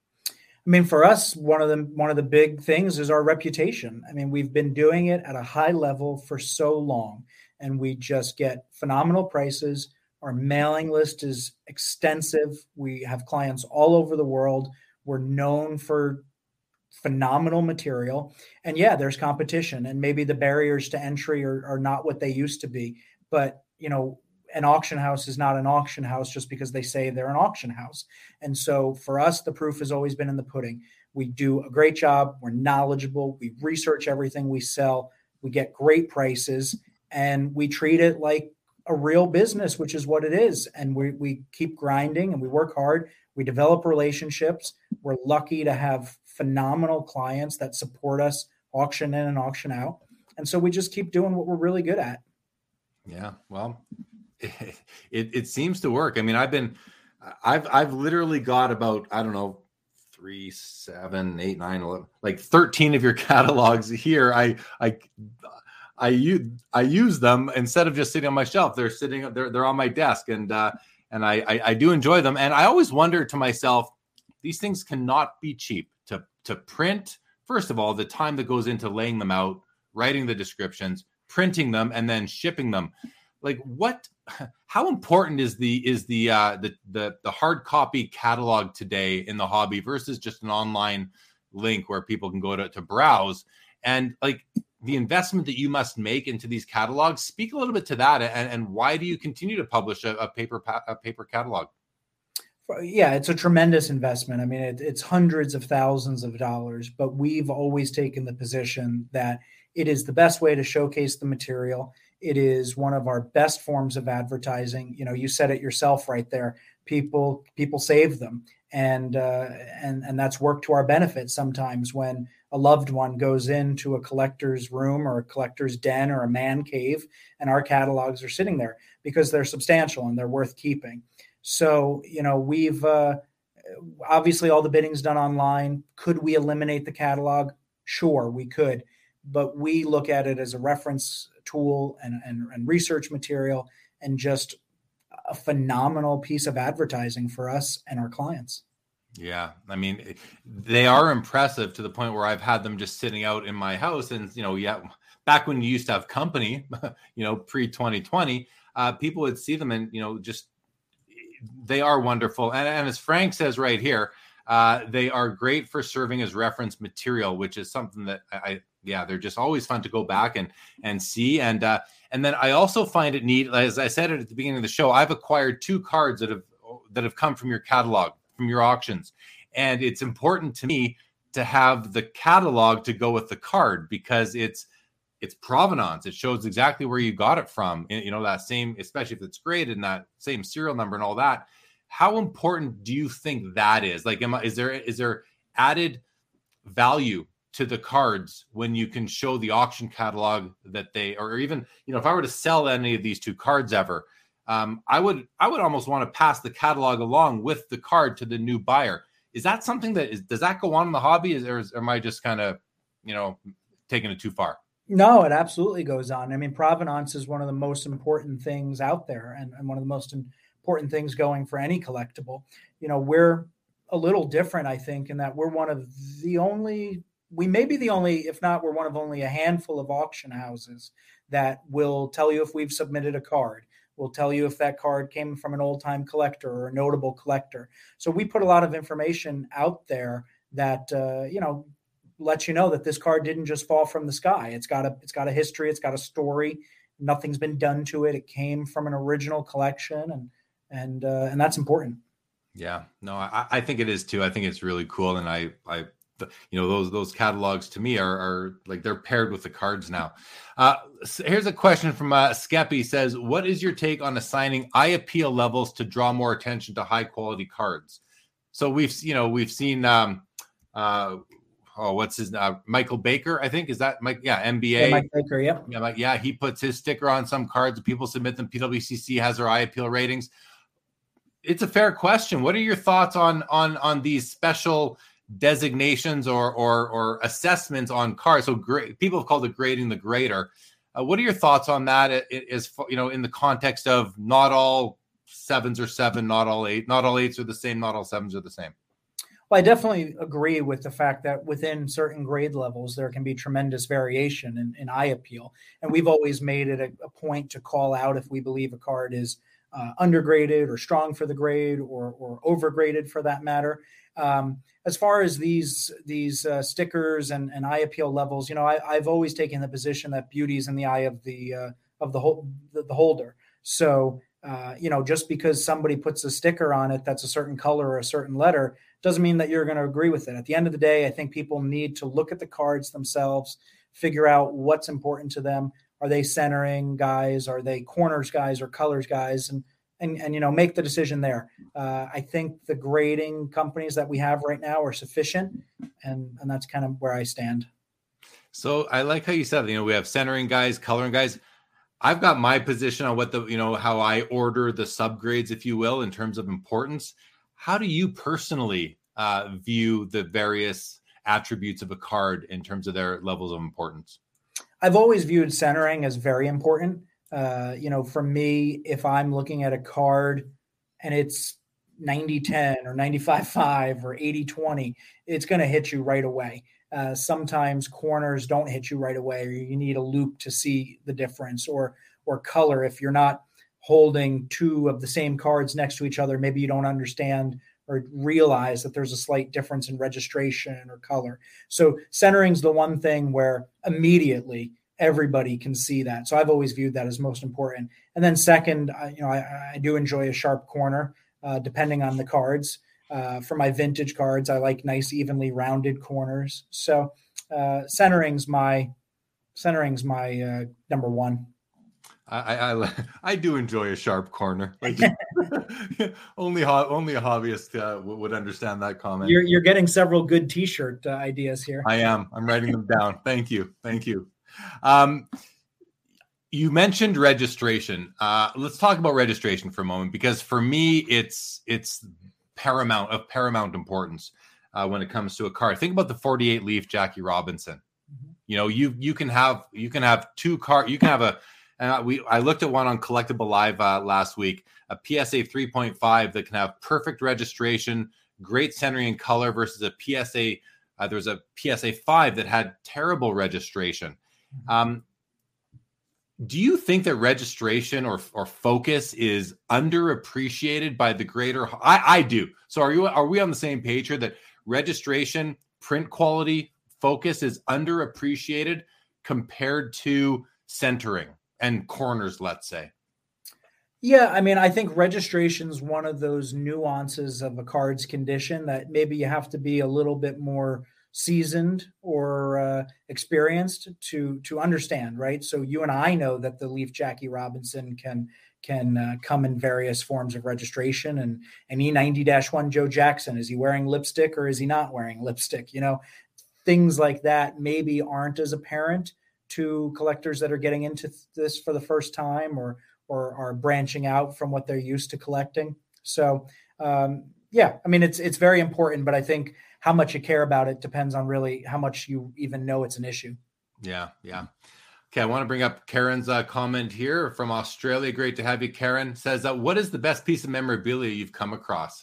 I mean, for us, one of the one of the big things is our reputation. I mean, we've been doing it at a high level for so long, and we just get phenomenal prices. Our mailing list is extensive. We have clients all over the world. We're known for phenomenal material. And yeah, there's competition, and maybe the barriers to entry are, are not what they used to be. But, you know, an auction house is not an auction house just because they say they're an auction house. And so for us, the proof has always been in the pudding. We do a great job. We're knowledgeable. We research everything we sell. We get great prices, and we treat it like a real business, which is what it is. And we, we keep grinding and we work hard. We develop relationships. We're lucky to have phenomenal clients that support us auction in and auction out. And so we just keep doing what we're really good at. Yeah. Well, It, it it seems to work. I mean, I've been, I've I've literally got about, I don't know, three, seven, eight, nine, eleven, like thirteen of your catalogs here. I I I use I use them instead of just sitting on my shelf. They're sitting, they're they're on my desk, and uh, and I, I I do enjoy them. And I always wonder to myself, these things cannot be cheap to to print. First of all, the time that goes into laying them out, writing the descriptions, printing them and then shipping them. Like what, how important is the, is the, uh, the, the, the hard copy catalog today in the hobby versus just an online link where people can go to, to browse? And like the investment that you must make into these catalogs, speak a little bit to that. And, and why do you continue to publish a, a paper, a paper catalog? Yeah, it's a tremendous investment. I mean, it, it's hundreds of thousands of dollars, but we've always taken the position that it is the best way to showcase the material. It is one of our best forms of advertising. You know, you said it yourself right there. People, people save them, and uh, and and that's worked to our benefit. Sometimes when a loved one goes into a collector's room or a collector's den or a man cave, and our catalogs are sitting there because they're substantial and they're worth keeping. So, you know, we've uh, obviously all the bidding's done online. Could we eliminate the catalog? Sure, we could. But we look at it as a reference tool and, and, and research material and just a phenomenal piece of advertising for us and our clients. Yeah. I mean, they are impressive to the point where I've had them just sitting out in my house. And, you know, yeah, back when you used to have company, you know, pre twenty twenty, uh, people would see them and, you know, just, they are wonderful. And, and as Frank says right here, uh, they are great for serving as reference material, which is something that I, yeah, they're just always fun to go back and, and see. And, uh, and then I also find it neat, as I said it at the beginning of the show, I've acquired two cards that have, that have come from your catalog, from your auctions. And it's important to me to have the catalog to go with the card because it's, it's provenance. It shows exactly where you got it from. You know, that same, especially if it's graded and that same serial number and all that. How important do you think that is? Like, am I, is there, is there added value to the cards when you can show the auction catalog that they, or even, you know, if I were to sell any of these two cards ever, um, I would, I would almost want to pass the catalog along with the card to the new buyer. Is that something that is, does that go on in the hobby? Is there, or am I just kind of, you know, taking it too far? No, it absolutely goes on. I mean, provenance is one of the most important things out there and, and one of the most important things going for any collectible. You know, we're a little different, I think, in that we're one of the only, we may be the only, if not, we're one of only a handful of auction houses that will tell you if we've submitted a card. We'll tell you if that card came from an old-time collector or a notable collector. So we put a lot of information out there that, uh, you know, let you know that this card didn't just fall from the sky. It's got a, it's got a history. It's got a story. Nothing's been done to it. It came from an original collection, and and uh, and that's important. Yeah, no, I, I think it is too. I think it's really cool, and I, I, you know, those those catalogs to me are are like they're paired with the cards now. Uh, so here's a question from uh, Skeppy says, "What is your take on assigning eye appeal levels to draw more attention to high quality cards?" So we've, you know, we've seen. Um, uh, Oh, what's his uh, Michael Baker? I think is that Mike? Yeah, N B A. Yeah, Mike Baker. Yep. Yeah, like, yeah. He puts his sticker on some cards. People submit them. P W C C has their eye appeal ratings. It's a fair question. What are your thoughts on on on these special designations or or or assessments on cards? So great. People have called it grading the grader. Uh, what are your thoughts on that? It, it is, you know, in the context of not all sevens are seven, not all eight, not all eights are the same, not all sevens are the same. Well, I definitely agree with the fact that within certain grade levels, there can be tremendous variation in, in eye appeal. And we've always made it a, a point to call out if we believe a card is uh, undergraded or strong for the grade or, or overgraded for that matter. Um, as far as these these uh, stickers and, and eye appeal levels, you know, I, I've always taken the position that beauty is in the eye of the uh, of the, whole, the, the holder. So, uh, you know, just because somebody puts a sticker on it that's a certain color or a certain letter doesn't mean that you're going to agree with it. At the end of the day, I think people need to look at the cards themselves, figure out what's important to them. Are they centering guys? Are they corners guys or colors guys? And, and, and you know, make the decision there. Uh, I think the grading companies that we have right now are sufficient, and, and that's kind of where I stand. So I like how you said, you know, we have centering guys, coloring guys. I've got my position on what the, you know, how I order the subgrades, if you will, in terms of importance. How do you personally uh, view the various attributes of a card in terms of their levels of importance? I've always viewed centering as very important. Uh, you know, for me, if I'm looking at a card and it's ninety ten or ninety-five five or eighty twenty, it's going to hit you right away. Uh, sometimes corners don't hit you right away, or you need a loop to see the difference, or or color. If you're not holding two of the same cards next to each other, maybe you don't understand or realize that there's a slight difference in registration or color. So centering's the one thing where immediately everybody can see that. So I've always viewed that as most important. And then second, I, you know, I, I do enjoy a sharp corner, uh, depending on the cards. Uh, for my vintage cards, I like nice, evenly rounded corners. So uh, centering's my centering's my uh, number one. I, I I do enjoy a sharp corner. Like, only ho- only a hobbyist uh, would understand that comment. You're you're getting several good T-shirt uh, ideas here. I am. I'm writing them down. Thank you. Thank you. Um, you mentioned registration. Uh, let's talk about registration for a moment, because for me, it's it's paramount of paramount importance uh, when it comes to a card. Think about the forty-eight Leaf Jackie Robinson. Mm-hmm. You know, you you can have you can have two card. You can have a. And we, I looked at one on Collectible Live uh, last week, a P S A three point five that can have perfect registration, great centering and color, versus a P S A. Uh, there was a P S A five that had terrible registration. Um, do you think that registration or or focus is underappreciated by the greater? I, I do. So are you? Are we on the same page here that registration, print quality, focus is underappreciated compared to centering and corners, let's say? Yeah, I mean, I think registration is one of those nuances of a card's condition that maybe you have to be a little bit more seasoned or uh, experienced to to understand, right? So you and I know that the Leaf Jackie Robinson can can uh, come in various forms of registration. And an E ninety dash one Joe Jackson, is he wearing lipstick or is he not wearing lipstick? You know, things like that maybe aren't as apparent to collectors that are getting into this for the first time, or or are branching out from what they're used to collecting. So um, yeah, I mean, it's it's very important, but I think how much you care about it depends on really how much you even know it's an issue. Yeah, yeah. Okay, I want to bring up Karen's uh, comment here from Australia. Great to have you, Karen. Says, uh, what is the best piece of memorabilia you've come across?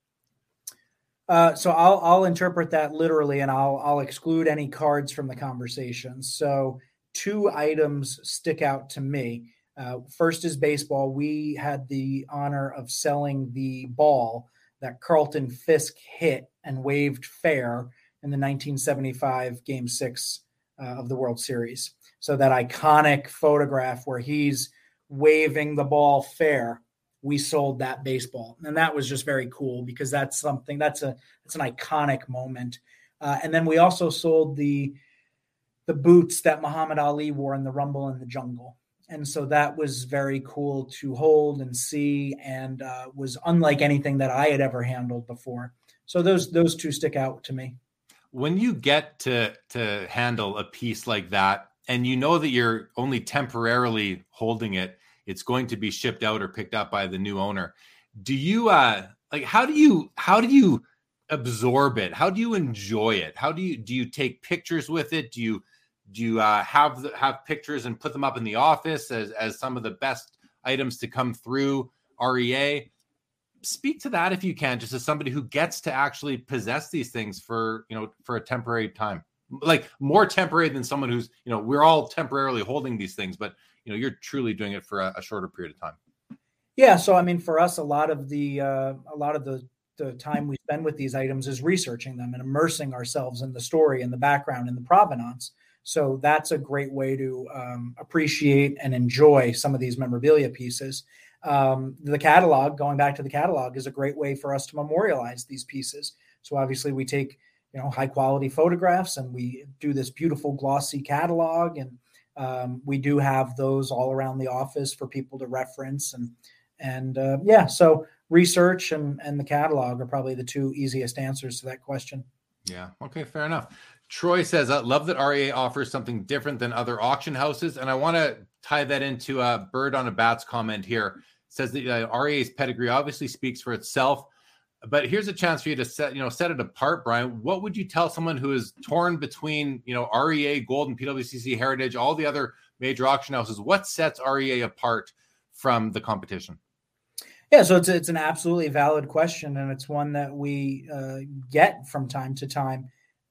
Uh, so I'll I'll interpret that literally, and I'll I'll exclude any cards from the conversation. So two items stick out to me. Uh, first is baseball. We had the honor of selling the ball that Carlton Fisk hit and waved fair in the nineteen seventy-five Game Six uh, of the World Series. So that iconic photograph where he's waving the ball fair, we sold that baseball, and that was just very cool because that's something that's a it's an iconic moment. Uh, and then we also sold the the boots that Muhammad Ali wore in the Rumble in the Jungle. And so that was very cool to hold and see, and uh, was unlike anything that I had ever handled before. So those those two stick out to me. When you get to to handle a piece like that, and you know that you're only temporarily holding it, it's going to be shipped out or picked up by the new owner. Do you uh like how do you how do you absorb it? How do you enjoy it? How do you do you take pictures with it? Do you Do you uh, have the, have pictures and put them up in the office as, as some of the best items to come through R E A? Speak to that if you can, just as somebody who gets to actually possess these things for, you know, for a temporary time, like more temporary than someone who's, you know, we're all temporarily holding these things, but, you know, you're truly doing it for a, a shorter period of time. Yeah. So, I mean, for us, a lot of the, uh, a lot of the, the time we spend with these items is researching them and immersing ourselves in the story and the background and the provenance. So that's a great way to um, appreciate and enjoy some of these memorabilia pieces. Um, the catalog, going back to the catalog, is a great way for us to memorialize these pieces. So obviously we take, you know, high quality photographs and we do this beautiful glossy catalog. And um, we do have those all around the office for people to reference. And, and uh, yeah, so research and, and the catalog are probably the two easiest answers to that question. Yeah. Okay. Fair enough. Troy says, I love that R E A offers something different than other auction houses. And I want to tie that into a Bird on a Bat's comment here. It says that uh, R E A's pedigree obviously speaks for itself, but here's a chance for you to set, you know, set it apart, Brian. What would you tell someone who is torn between, you know, R E A, Golden, P W C C, Heritage, all the other major auction houses? What sets R E A apart from the competition? Yeah, so it's, it's an absolutely valid question. And it's one that we uh, get from time to time.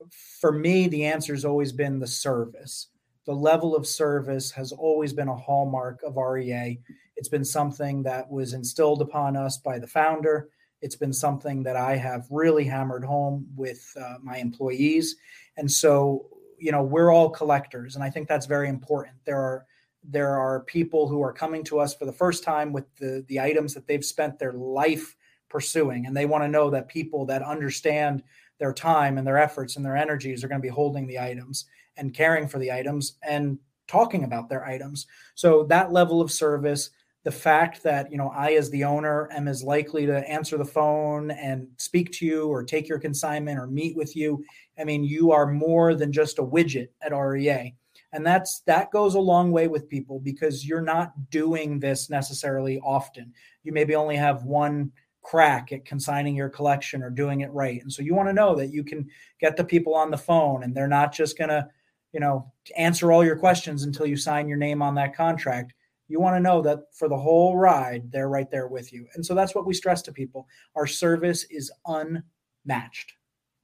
for me, the answer has always been the service. The level of service has always been a hallmark of R E A. It's been something that was instilled upon us by the founder. It's been something that I have really hammered home with uh, my employees. And so, you know, we're all collectors, and I think that's very important. There are there are people who are coming to us for the first time with the, the items that they've spent their life pursuing, and they want to know that people that understand their time and their efforts and their energies are going to be holding the items and caring for the items and talking about their items. So that level of service, the fact that, you know, I, as the owner, am as likely to answer the phone and speak to you or take your consignment or meet with you. I mean, you are more than just a widget at R E A. And that's, that goes a long way with people, because you're not doing this necessarily often. You maybe only have one crack at consigning your collection or doing it right. And so you want to know that you can get the people on the phone, and they're not just going to, you know, answer all your questions until you sign your name on that contract. You want to know that for the whole ride, they're right there with you. And so that's what we stress to people. Our service is unmatched.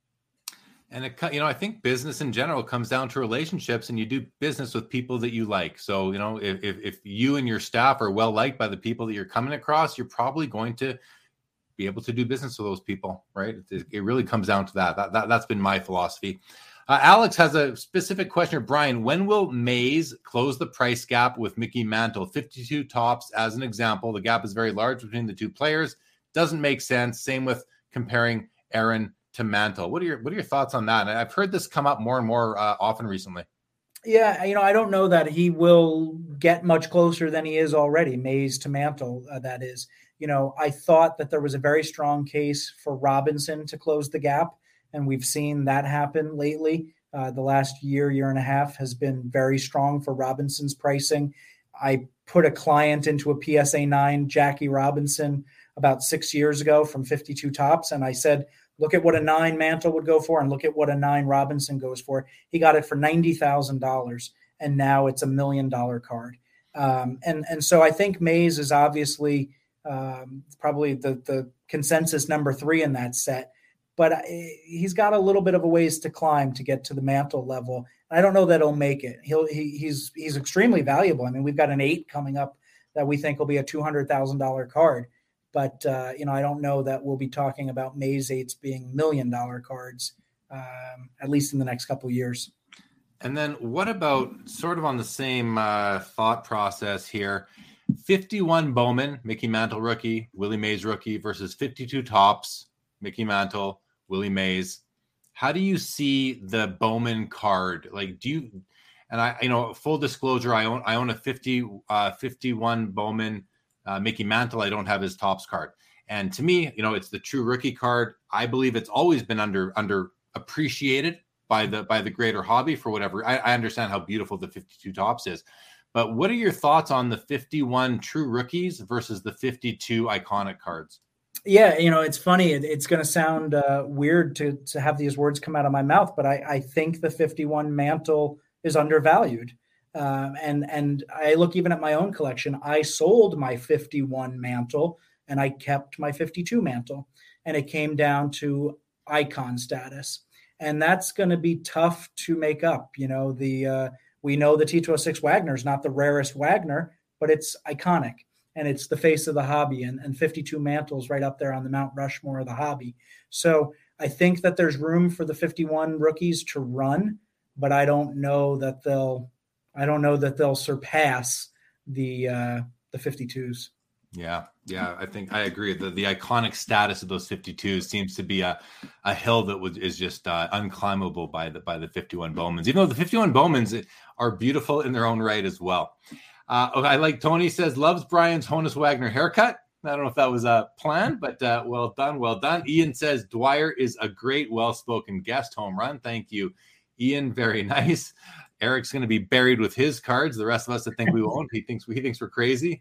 And, it, you know, I think business in general comes down to relationships, and you do business with people that you like. So, you know, if, if, if you and your staff are well liked by the people that you're coming across, you're probably going to be able to do business with those people, right? It, it really comes down to that. That, that. That's been my philosophy. Uh, Alex has a specific question. Brian, when will Mays close the price gap with Mickey Mantle? fifty-two tops as an example. The gap is very large between the two players. Doesn't make sense. Same with comparing Aaron to Mantle. What are your What are your thoughts on that? And I've heard this come up more and more uh, often recently. Yeah, you know, I don't know that he will get much closer than he is already. Mays to Mantle, uh, that is. You know, I thought that there was a very strong case for Robinson to close the gap, and we've seen that happen lately. Uh, the last year, year and a half has been very strong for Robinson's pricing. I put a client into a P S A nine, Jackie Robinson, about six years ago from fifty-two tops, and I said, look at what a nine Mantle would go for and look at what a nine Robinson goes for. He got it for ninety thousand dollars, and now it's a million-dollar card. Um, and, and so I think Mays is obviously um, probably the, the consensus number three in that set. But he's got a little bit of a ways to climb to get to the Mantle level. I don't know that he'll make it. He'll he, he's he's extremely valuable. I mean, we've got an eight coming up that we think will be a two hundred thousand dollars card. But, uh, you know, I don't know that we'll be talking about Mays eights being million-dollar cards, um, at least in the next couple of years. And then what about, sort of on the same uh, thought process here, fifty-one Bowman, Mickey Mantle rookie, Willie Mays rookie, versus fifty-two tops, Mickey Mantle, Willie Mays. How do you see the Bowman card? Like, do you, and I, you know, full disclosure, I own, I own a fifty, uh, fifty-one Bowman, uh, Mickey Mantle. I don't have his tops card. And to me, you know, it's the true rookie card. I believe it's always been under, under appreciated by the, by the greater hobby for whatever. I, I understand how beautiful the fifty-two tops is, but what are your thoughts on the fifty-one true rookies versus the fifty-two iconic cards? Yeah, you know, it's funny. It, it's going to sound uh, weird to to have these words come out of my mouth, but I, I think the fifty-one Mantle is undervalued. Um, and and I look even at my own collection. I sold my fifty-one Mantle and I kept my fifty-two Mantle, and it came down to icon status, and that's going to be tough to make up. You know, the uh, we know the T two oh six Wagner is not the rarest Wagner, but it's iconic. And it's the face of the hobby, and, and fifty-two Mantles right up there on the Mount Rushmore of the hobby. So I think that there's room for the fifty-one rookies to run, but I don't know that they'll, I don't know that they'll surpass the uh, the fifty-twos. Yeah, yeah, I think I agree. The the iconic status of those fifty-twos seems to be a, a hill that was, is just uh, unclimbable by the by the fifty-one Bowmans. Even though the fifty-one Bowmans are beautiful in their own right as well. Uh, I like Tony says, loves Brian's Honus Wagner haircut. I don't know if that was a plan, but uh, well done, well done. Ian says, Dwyer is a great, well-spoken guest. Home run. Thank you, Ian. Very nice. Eric's going to be buried with his cards. The rest of us that think we won't. He thinks he thinks we're crazy.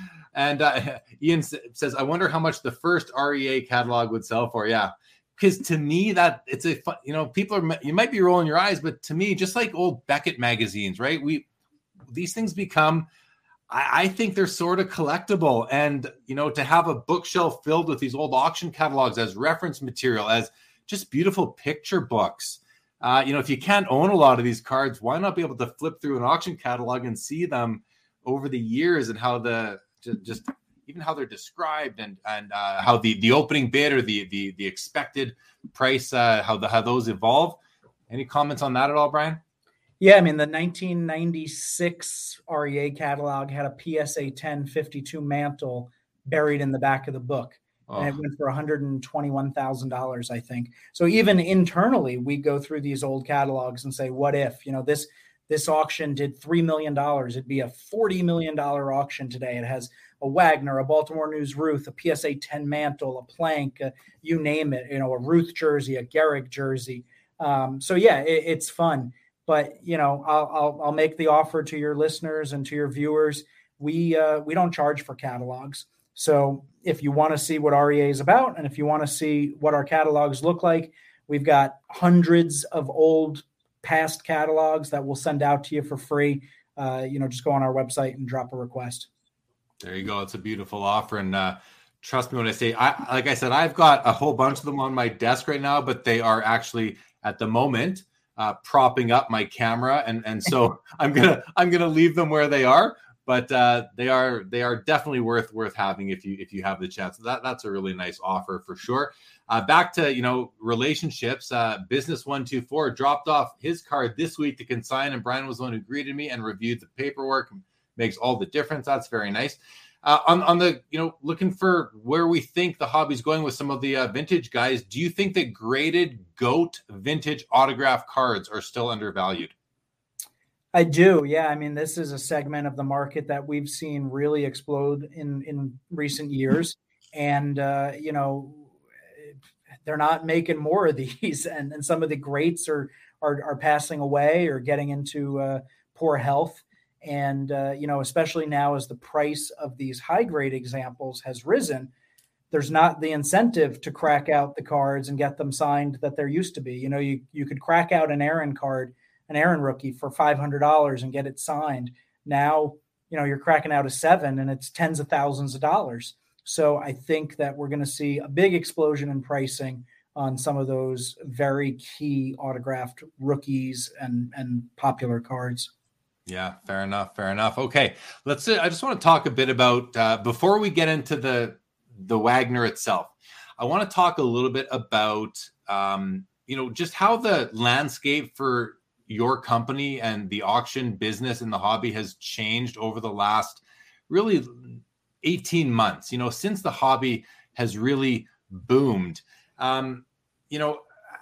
And uh, Ian says, I wonder how much the first R E A catalog would sell for. Yeah, because to me, that it's a fun, you know, people are, you might be rolling your eyes, but to me, just like old Beckett magazines, right? We, these things become, I, I think they're sort of collectible. And, you know, to have a bookshelf filled with these old auction catalogs as reference material, as just beautiful picture books, uh, you know, if you can't own a lot of these cards, why not be able to flip through an auction catalog and see them over the years and how the just, just even how they're described and and uh, how the the opening bid or the the the expected price, uh, how the how those evolve. Any comments on that at all, Brian? Yeah, I mean, the nineteen ninety-six R E A catalog had a P S A ten fifty-two mantle buried in the back of the book. Oh. And it went for one hundred twenty-one thousand dollars, I think. So even internally, we go through these old catalogs and say, what if, you know, this this auction did three million dollars. It'd be a forty million dollars auction today. It has a Wagner, a Baltimore News Ruth, a P S A ten mantle, a Plank, a, you name it, you know, a Ruth jersey, a Gehrig jersey. Um, so, yeah, it, it's fun. But, you know, I'll, I'll I'll make the offer to your listeners and to your viewers. We uh, we don't charge for catalogs. So if you want to see what R E A is about and if you want to see what our catalogs look like, we've got hundreds of old past catalogs that we'll send out to you for free. Uh, you know, just go on our website and drop a request. There you go. It's a beautiful offer. And uh, trust me when I say, I like I said, I've got a whole bunch of them on my desk right now, but they are actually at the moment uh, propping up my camera. And, and so I'm going to I'm going to leave them where they are. But uh, they are they are definitely worth worth having if you if you have the chance. That that's a really nice offer for sure. Uh, back to you know relationships. Uh, Business one two four dropped off his card this week to consign, and Brian was the one who greeted me and reviewed the paperwork. Makes all the difference. That's very nice. Uh, on on the you know looking for where we think the hobby's going with some of the uh, vintage guys. Do you think that graded GOAT vintage autograph cards are still undervalued? I do. Yeah. I mean, this is a segment of the market that we've seen really explode in, in recent years. And, uh, you know, they're not making more of these. And, and some of the greats are, are, are passing away or getting into uh, poor health. And, uh, you know, especially now as the price of these high grade examples has risen, there's not the incentive to crack out the cards and get them signed that there used to be. You know, you, you could crack out an Aaron card, an Aaron rookie for five hundred dollars and get it signed. Now, you know, you're cracking out a seven and it's tens of thousands of dollars. So I think that we're going to see a big explosion in pricing on some of those very key autographed rookies and, and popular cards. Yeah, fair enough. Fair enough. Okay. Let's, I just want to talk a bit about, uh, before we get into the, the Wagner itself, I want to talk a little bit about, um, you know, just how the landscape for your company and the auction business and the hobby has changed over the last really eighteen months, you know, since the hobby has really boomed. Um, you know,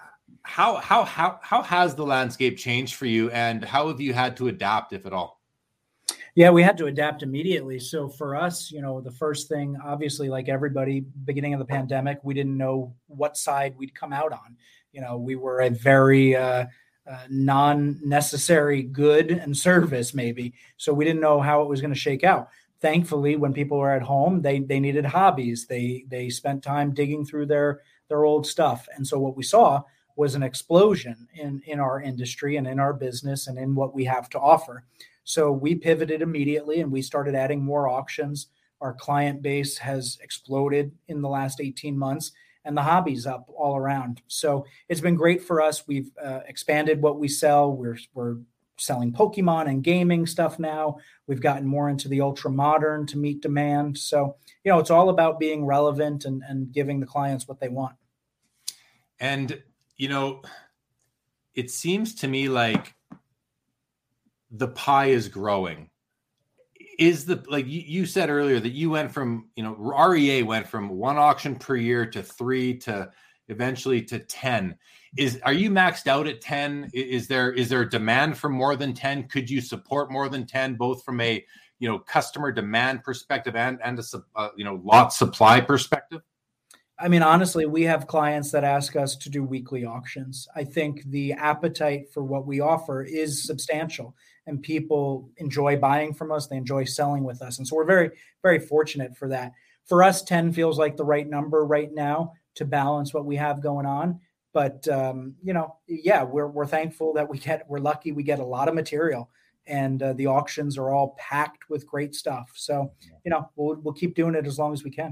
how, how, how, how has the landscape changed for you and how have you had to adapt, if at all? Yeah, we had to adapt immediately. So for us, you know, the first thing, obviously, like everybody, beginning of the pandemic, we didn't know what side we'd come out on. You know, we were a very, uh, Uh, non-necessary good and service maybe. So we didn't know how it was going to shake out. Thankfully, when people were at home, they they needed hobbies. They they spent time digging through their their old stuff. And so what we saw was an explosion in, in our industry and in our business and in what we have to offer. So we pivoted immediately and we started adding more auctions. Our client base has exploded in the last eighteen months. And the hobby's up all around. So it's been great for us. We've uh, expanded what we sell. We're we're selling Pokemon and gaming stuff now. We've gotten more into the ultra modern to meet demand. So, you know, it's all about being relevant and, and giving the clients what they want. And, you know, it seems to me like the pie is growing. Is the, like you, you said earlier that you went from, you know, R E A went from one auction per year to three to eventually to ten. Is, are you maxed out at ten? Is there, is there a demand for more than ten? Could you support more than ten, both from a, you know, customer demand perspective and, and a, uh, you know, lot supply perspective? I mean, honestly, we have clients that ask us to do weekly auctions. I think the appetite for what we offer is substantial and people enjoy buying from us. They enjoy selling with us. And so we're very, very fortunate for that. For us, ten feels like the right number right now to balance what we have going on. But, um, you know, yeah, we're we're thankful that we get, we're lucky we get a lot of material and uh, the auctions are all packed with great stuff. So, you know, we'll we'll keep doing it as long as we can.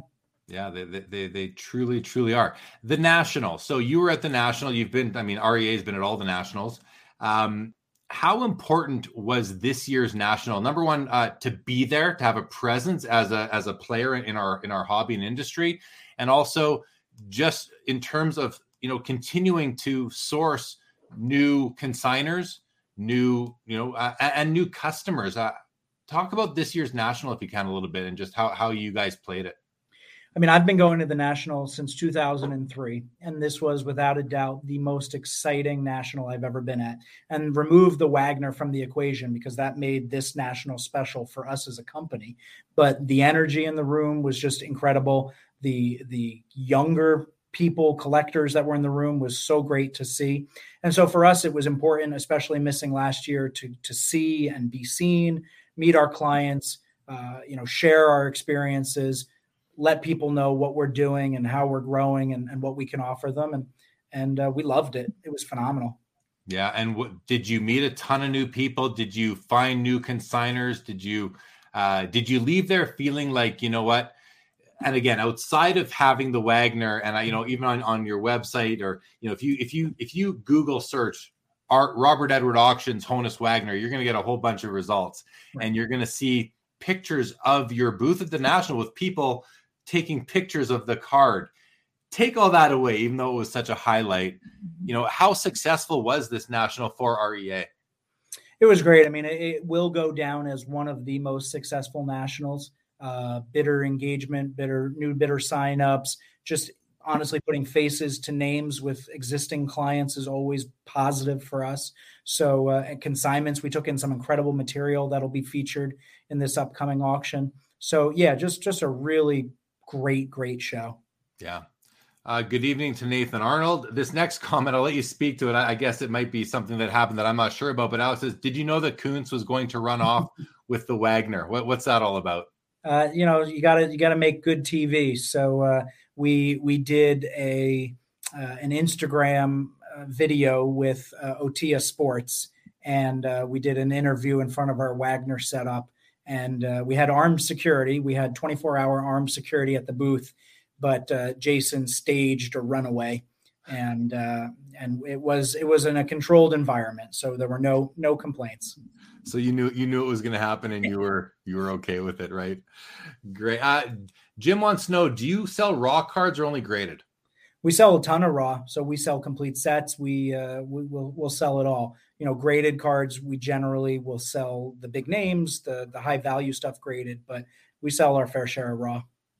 Yeah, they, they they truly, truly are. The National. So you were at the National. You've been, I mean, R E A has been at all the Nationals. Um, how important was this year's National? Number one, uh, to be there, to have a presence as a as a player in our in our hobby and industry, and also just in terms of, you know, continuing to source new consigners, new, you know, uh, and new customers. Uh, talk about this year's National if you can a little bit, and just how how you guys played it. I mean, I've been going to the National since two thousand three, and this was without a doubt the most exciting National I've ever been at. And remove the Wagner from the equation because that made this National special for us as a company. But the energy in the room was just incredible. The the younger people, collectors that were in the room was so great to see. And so for us, it was important, especially missing last year, to to see and be seen, meet our clients, uh, you know, share our experiences, let people know what we're doing and how we're growing and, and what we can offer them. And, and uh, we loved it. It was phenomenal. Yeah. And what, did you meet a ton of new people? Did you find new consigners? Did you, uh, did you leave there feeling like, you know what? And again, outside of having the Wagner and I, you know, even on, on your website or, you know, if you, if you, if you Google search Art, Robert Edward Auctions, Honus Wagner, you're going to get a whole bunch of results right. And you're going to see pictures of your booth at the National with people taking pictures of the card. Take all that away, even though it was such a highlight. You know, how successful was this National for R E A? It was great. I mean, it, it will go down as one of the most successful Nationals. Uh, bidder engagement, bidder new bidder signups, just honestly putting faces to names with existing clients is always positive for us. So uh, at consignments, we took in some incredible material that'll be featured in this upcoming auction. So yeah, just just a really Great, great show. Yeah. Uh, good evening to Nathan Arnold. This next comment, I'll let you speak to it. I, I guess it might be something that happened that I'm not sure about, but Alex says, did you know that Kuntz was going to run off with the Wagner? What, what's that all about? Uh, you know, you gotta, you gotta make good T V. So uh, we, we did a, uh, an Instagram uh, video with uh, Otia Sports, and uh, we did an interview in front of our Wagner setup. And uh, we had armed security. We had twenty-four hour armed security at the booth, but uh, Jason staged a runaway, and uh, and it was it was in a controlled environment, so there were no no complaints. So you knew you knew it was going to happen, and you were you were okay with it, right? Great. Uh, Jim wants to know: do you sell raw cards or only graded? We sell a ton of raw, so we sell complete sets. We uh, we will we'll sell it all. You know, graded cards, we generally will sell the big names, the the high value stuff graded, but we sell our fair share of raw.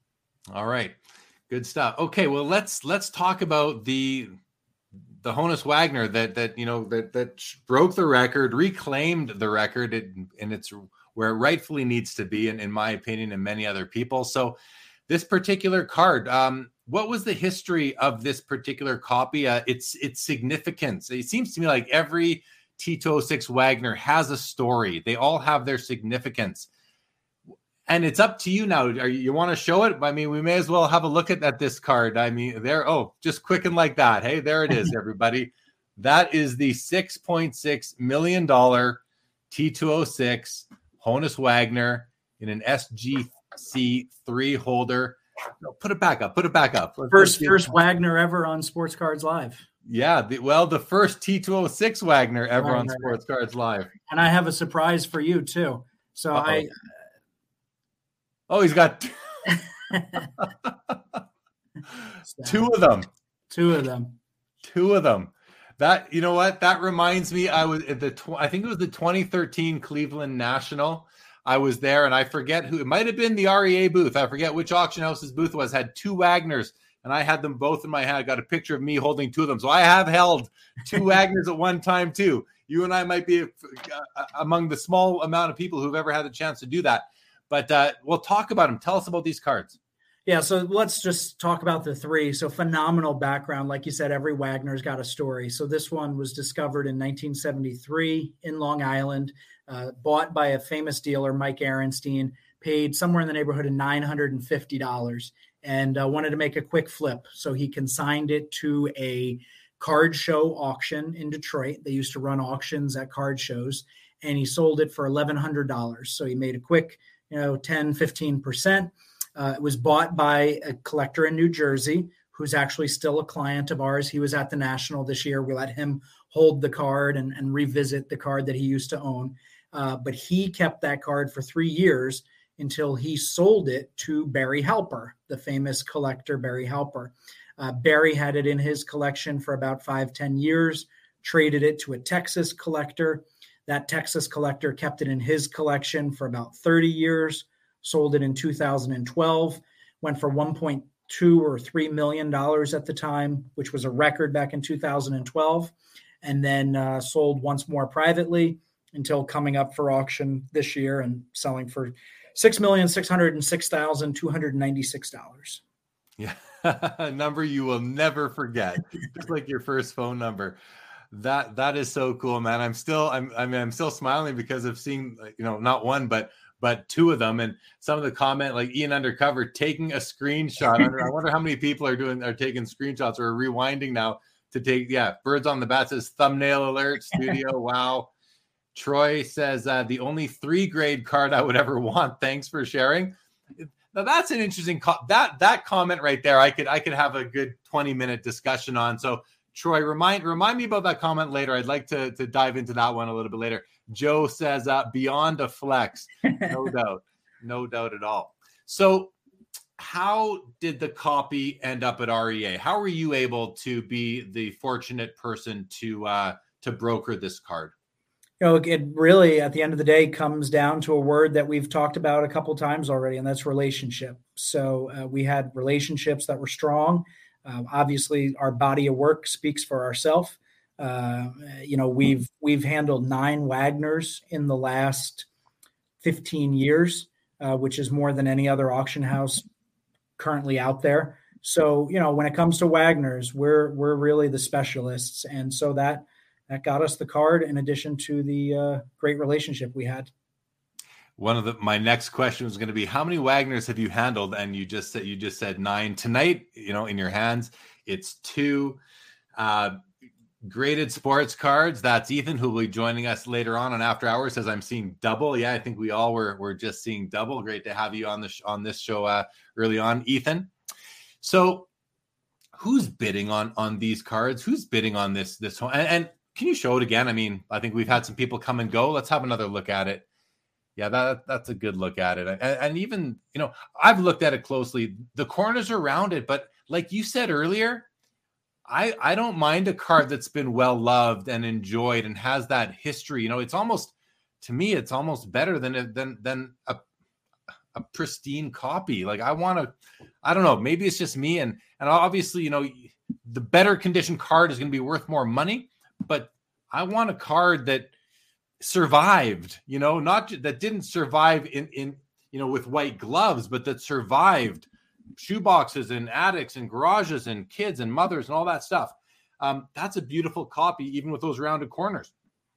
All right, good stuff. Okay, well let's let's talk about the the Honus Wagner that that you know that that broke the record, reclaimed the record, and it's where it rightfully needs to be, in, in my opinion, and many other people. So, this particular card. Um, What was the history of this particular copy? Uh, its its significance. It seems to me like every T two oh six Wagner has a story. They all have their significance. And it's up to you now. Are you, you want to show it? I mean, we may as well have a look at, at this card. I mean, there. Oh, just quick and like that. Hey, there it is, everybody. That is the six point six million dollars T two oh six Honus Wagner in an S G C three holder. No, put it back up. Put it back up. Let's, first let's first Wagner ever on Sports Cards Live. Yeah, the, well, the first T two oh six Wagner ever Wagner. on Sports Cards Live. And I have a surprise for you too. So Uh-oh. I. Oh, he's got two of them. Two of them. Two of them. That, you know what? That reminds me. I was at the. Tw- I think it was the twenty thirteen Cleveland National. I was there, and I forget who. It might have been the R E A booth. I forget which auction house's booth was. Had two Wagners, and I had them both in my hand. I got a picture of me holding two of them. So I have held two Wagners at one time too. You and I might be uh, among the small amount of people who've ever had the chance to do that. But uh, we'll talk about them. Tell us about these cards. Yeah, so let's just talk about the three. So phenomenal background. Like you said, every Wagner's got a story. So this one was discovered in nineteen seventy-three in Long Island, uh, bought by a famous dealer, Mike Arenstein, paid somewhere in the neighborhood of nine hundred fifty dollars and uh, wanted to make a quick flip. So he consigned it to a card show auction in Detroit. They used to run auctions at card shows, and he sold it for eleven hundred dollars. So he made a quick, you know, ten, fifteen percent. Uh, it was bought by a collector in New Jersey who's actually still a client of ours. He was at the National this year. We let him hold the card and, and revisit the card that he used to own. Uh, but he kept that card for three years until he sold it to Barry Halper, the famous collector Barry Halper. Uh, Barry had it in his collection for about five, ten years, traded it to a Texas collector. That Texas collector kept it in his collection for about thirty years, sold it in two thousand twelve, went for one point two or three million dollars at the time, which was a record back in two thousand twelve, and then uh, sold once more privately until coming up for auction this year and selling for six million six hundred six thousand two hundred ninety-six dollars. Yeah. A number you will never forget, just like your first phone number. That that is so cool, man. I'm still I'm I mean I'm still smiling because of seeing, you know, not one but but two of them, and some of the comment, like Ian Undercover taking a screenshot. I wonder how many people are doing are taking screenshots or rewinding now to take. Yeah, Birds on the Bat says thumbnail alert studio. Wow. Troy says uh, the only three grade card I would ever want. Thanks for sharing. Now that's an interesting co- that that comment right there. I could I could have a good twenty minute discussion on. So Troy, remind remind me about that comment later. I'd like to to dive into that one a little bit later. Joe says uh, beyond a flex, no doubt, no doubt at all. So how did the copy end up at R E A? How were you able to be the fortunate person to uh, to broker this card? You know, it really, at the end of the day, comes down to a word that we've talked about a couple of times already, and that's relationship. So uh, we had relationships that were strong. Uh, obviously, our body of work speaks for ourselves. Uh, you know, we've we've handled nine Wagners in the last fifteen years, uh, which is more than any other auction house currently out there. So, you know, when it comes to Wagners, we're we're really the specialists, and so that. That got us the card in addition to the uh, great relationship we had. One of the, my next question was going to be, how many Wagners have you handled? And you just said, you just said nine tonight, you know, in your hands, it's two uh, graded sports cards. That's Ethan, who will be joining us later on on After Hours, says I'm seeing double. Yeah, I think we all were, were just seeing double. Great to have you on the sh- on this show uh, early on, Ethan. So who's bidding on, on these cards? Who's bidding on this, this one? And, and can you show it again? I mean, I think we've had some people come and go. Let's have another look at it. Yeah, that that's a good look at it. And, and even, you know, I've looked at it closely. The corners are rounded, but like you said earlier, I I don't mind a card that's been well loved and enjoyed and has that history. You know, it's almost, to me, it's almost better than than than a a pristine copy. Like I want to, I don't know, maybe it's just me. And and obviously, you know, the better condition card is going to be worth more money. But I want a card that survived, you know, not that didn't survive in, in, you know, with white gloves, but that survived shoeboxes and attics and garages and kids and mothers and all that stuff. Um, that's a beautiful copy, even with those rounded corners.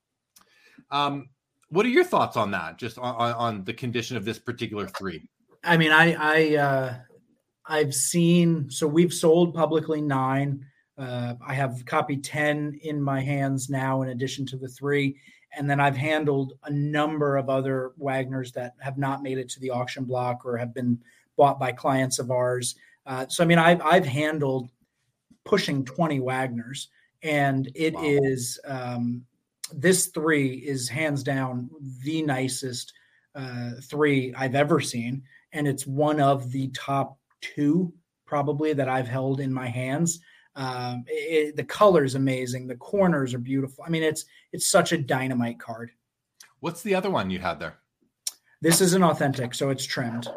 Um, what are your thoughts on that? Just on, on, on the condition of this particular three? I mean, I, I, uh, I've seen, so we've sold publicly nine. Uh, I have copy ten in my hands now, in addition to the three. And then I've handled a number of other Wagners that have not made it to the auction block or have been bought by clients of ours. Uh, so, I mean, I've, I've handled pushing twenty Wagners, and it wow. is um, this three is hands down the nicest uh, three I've ever seen. And it's one of the top two probably that I've held in my hands. Um, it, the color is amazing. The corners are beautiful. I mean, it's it's such a dynamite card. What's the other one you had there? This is an authentic, so it's trimmed.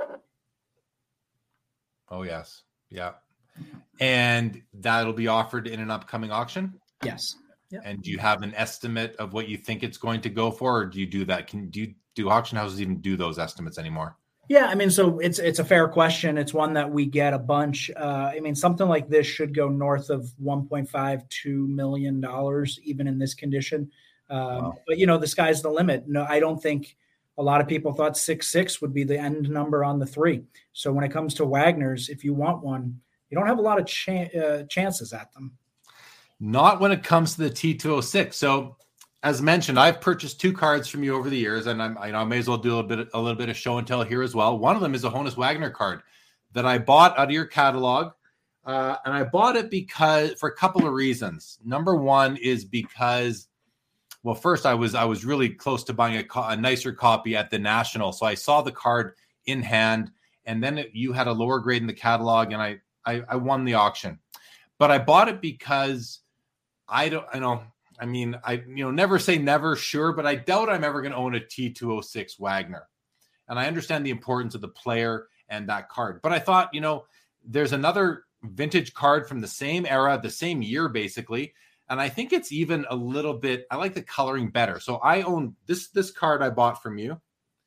Oh, yes. Yeah. And that'll be offered in an upcoming auction? Yes. Yep. And do you have an estimate of what you think it's going to go for, or do you do that? Can do you, do auction houses even do those estimates anymore? Yeah, I mean, so it's it's a fair question. It's one that we get a bunch. Uh, I mean, something like this should go north of one point five, two million dollars, even in this condition. Um, wow. But, you know, the sky's the limit. No, I don't think a lot of people thought six six would be the end number on the three. So when it comes to Wagners, if you want one, you don't have a lot of cha- uh, chances at them. Not when it comes to the T two oh six. So, as mentioned, I've purchased two cards from you over the years, and I'm, I, know, I may as well do a little bit, a little bit of show and tell here as well. One of them is a Honus Wagner card. that I bought out of your catalog. Uh, and I bought it because for a couple of reasons. Number one is because, well, first I was I was really close to buying a, co- a nicer copy at the National. So I saw the card in hand, and then it, you had a lower grade in the catalog, and I, I I won the auction. But I bought it because I don't, I know, I mean, I you know never say never, sure, but I doubt I'm ever going to own a T two oh six Wagner. And I understand the importance of the player and that card. But I thought, you know, there's another vintage card from the same era, the same year, basically. And I think it's even a little bit, I like the coloring better. So I own this, this card I bought from you.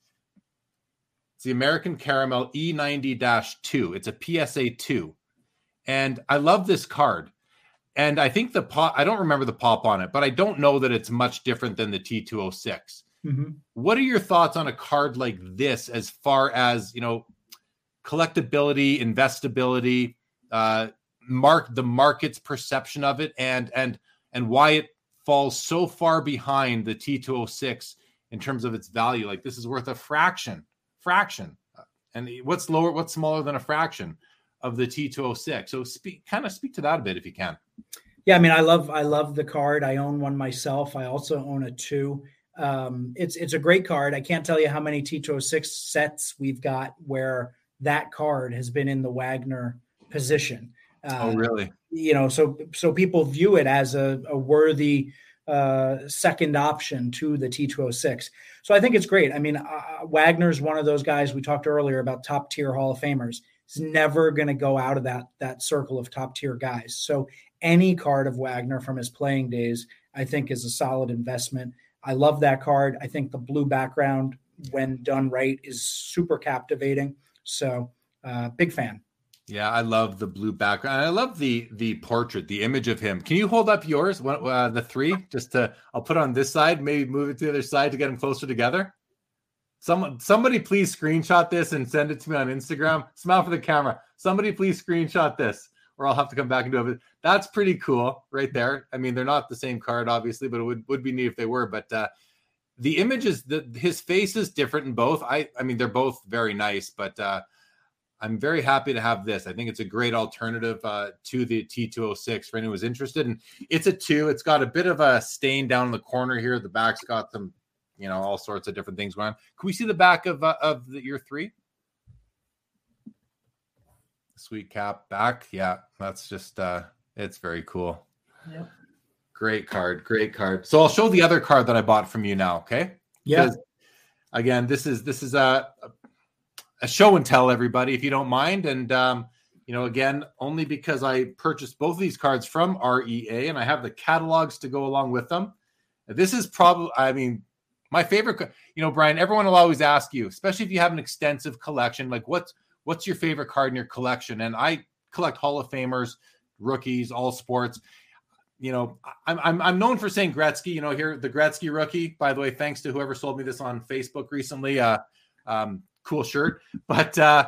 It's the American Caramel E ninety dash two. It's a P S A two. And I love this card. And I think the pop, I don't remember the pop on it, but I don't know that it's much different than the T two oh six. Mm-hmm. What are your thoughts on a card like this as far as, you know, collectability, investability, uh, mark the market's perception of it, and and and why it falls so far behind the T two oh six in terms of its value? Like, this is worth a fraction, fraction. And what's lower, what's smaller than a fraction of the T two oh six? So speak, kind of speak to that a bit if you can. Yeah, I mean, I love, I love the card. I own one myself. I also own a two. Um, it's, it's a great card. I can't tell you how many T two oh six sets we've got where that card has been in the Wagner position. Uh, oh, really? You know, so so people view it as a, a worthy uh, second option to the T two oh six. So I think it's great. I mean, uh, Wagner's one of those guys we talked earlier about top tier Hall of Famers. He's never going to go out of that that circle of top tier guys. So any card of Wagner from his playing days, I think, is a solid investment. I love that card. I think the blue background, when done right, is super captivating. So uh, big fan. Yeah, I love the blue background. I love the the portrait, the image of him. Can you hold up yours, uh, the three, just to, I'll put it on this side, maybe move it to the other side to get them closer together. Someone, somebody please screenshot this and send it to me on Instagram. Smile for the camera. Somebody please screenshot this, or I'll have to come back and do it. That's pretty cool right there. I mean, they're not the same card, obviously, but it would, would be neat if they were. But uh, the image is, the, his face is different in both. I, I mean, they're both very nice, but uh, I'm very happy to have this. I think it's a great alternative uh, to the T two oh six for anyone who's interested. And it's a two. It's got a bit of a stain down in the corner here. The back's got some, you know, all sorts of different things going on. Can we see the back of uh, of the, your three? Sweet cap back. Yeah, that's just, uh, it's very cool. Yep. Great card. Great card. So I'll show the other card that I bought from you now. Okay. Yeah. Because, again, this is, this is a, a show and tell, everybody, if you don't mind. And, um, you know, again, only because I purchased both of these cards from R E A and I have the catalogs to go along with them. This is probably, I mean, my favorite, you know, Brian, everyone will always ask you, especially if you have an extensive collection, like what's, what's your favorite card in your collection? And I collect Hall of Famers, rookies, all sports. You know, I'm, I'm, I'm known for saying Gretzky, you know, here, the Gretzky rookie, by the way, thanks to whoever sold me this on Facebook recently, uh, um, cool shirt, but, uh,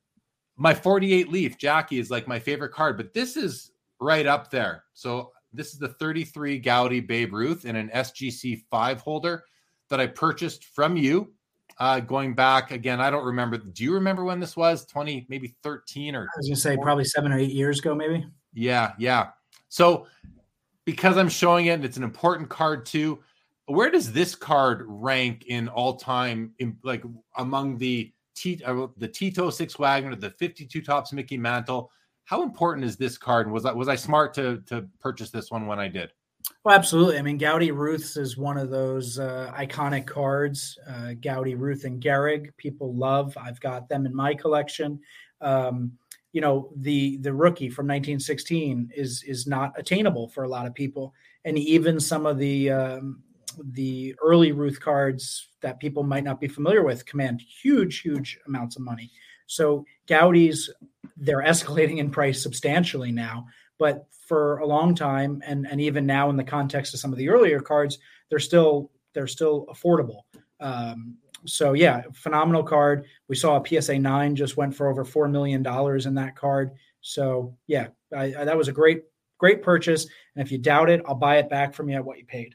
my forty-eight Leaf Jackie is like my favorite card, but this is right up there. So this is the thirty-three Gaudy Babe Ruth in an S G C five holder that I purchased from you, uh, going back again. I don't remember. Do you remember when this was? twenty, maybe thirteen or? I was gonna say probably seven or eight years ago, maybe. Yeah, yeah. So because I'm showing it, and it's an important card too. Where does this card rank in all time, in, like among the T, uh, the T two oh six Wagner, the fifty-two Topps Mickey Mantle? How important is this card? Was I was I smart to to purchase this one when I did? Well, absolutely. I mean, Gaudy Ruths is one of those uh, iconic cards. Uh, Gaudy, Ruth, and Gehrig, people love. I've got them in my collection. Um, you know, the the rookie from nineteen sixteen is is not attainable for a lot of people, and even some of the um, the early Ruth cards that people might not be familiar with command huge, huge amounts of money. So Gaudy's, they're escalating in price substantially now, but for a long time, and, and even now in the context of some of the earlier cards, they're still, they're still affordable. Um, so yeah, phenomenal card. We saw a P S A nine just went for over four million dollars in that card. So yeah, I, I, that was a great, great purchase. And if you doubt it, I'll buy it back from you at what you paid.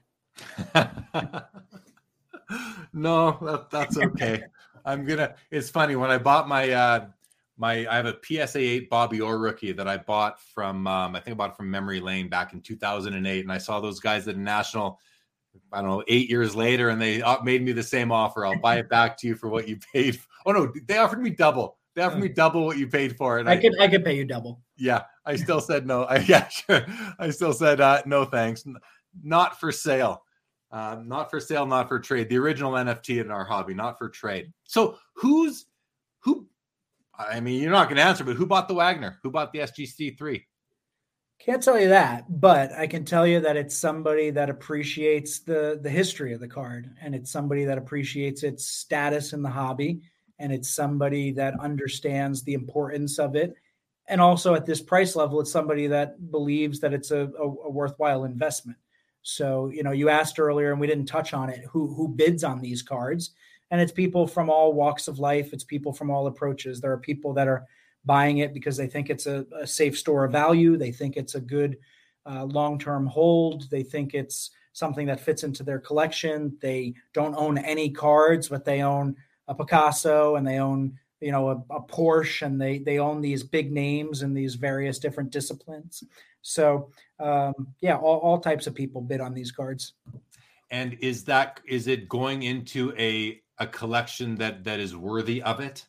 No, that, that's okay. I'm gonna, it's funny when I bought my, uh, My I have a P S A eight Bobby Orr rookie that I bought from um, I think I bought it from Memory Lane back in two thousand eight, and I saw those guys at National, I don't know, eight years later, and they made me the same offer. I'll buy it back to you for what you paid. Oh no, they offered me double. They offered me double what you paid for it. I, I could I could pay you double. Yeah, I still said no. I, yeah, sure. I still said uh, no, thanks. Not for sale. Uh, not for sale. Not for trade. The original N F T in our hobby, not for trade. So who's who? I mean, you're not going to answer, but who bought the Wagner? Who bought the S G C three? Can't tell you that, but I can tell you that it's somebody that appreciates the the history of the card, and it's somebody that appreciates its status in the hobby, and it's somebody that understands the importance of it. And also at this price level, it's somebody that believes that it's a, a, a worthwhile investment. So, you know, you asked earlier, and we didn't touch on it, who who bids on these cards. And it's people from all walks of life. It's people from all approaches. There are people that are buying it because they think it's a, a safe store of value. They think it's a good uh, long-term hold. They think it's something that fits into their collection. They don't own any cards, but they own a Picasso and they own, you know, a, a Porsche, and they they own these big names in these various different disciplines. So, um, yeah, all, all types of people bid on these cards. And is that is it going into a a collection that that is worthy of it?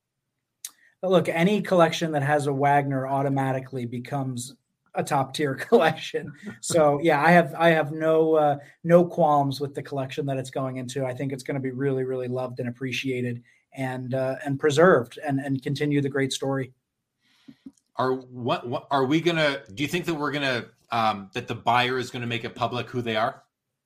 But look, any collection that has a Wagner automatically becomes a top tier collection. So yeah, I have I have no uh, no qualms with the collection that it's going into. I think it's going to be really really loved and appreciated and uh, and preserved and and continue the great story. Are what, what are we gonna? Do you think that we're gonna um, that the buyer is going to make it public who they are?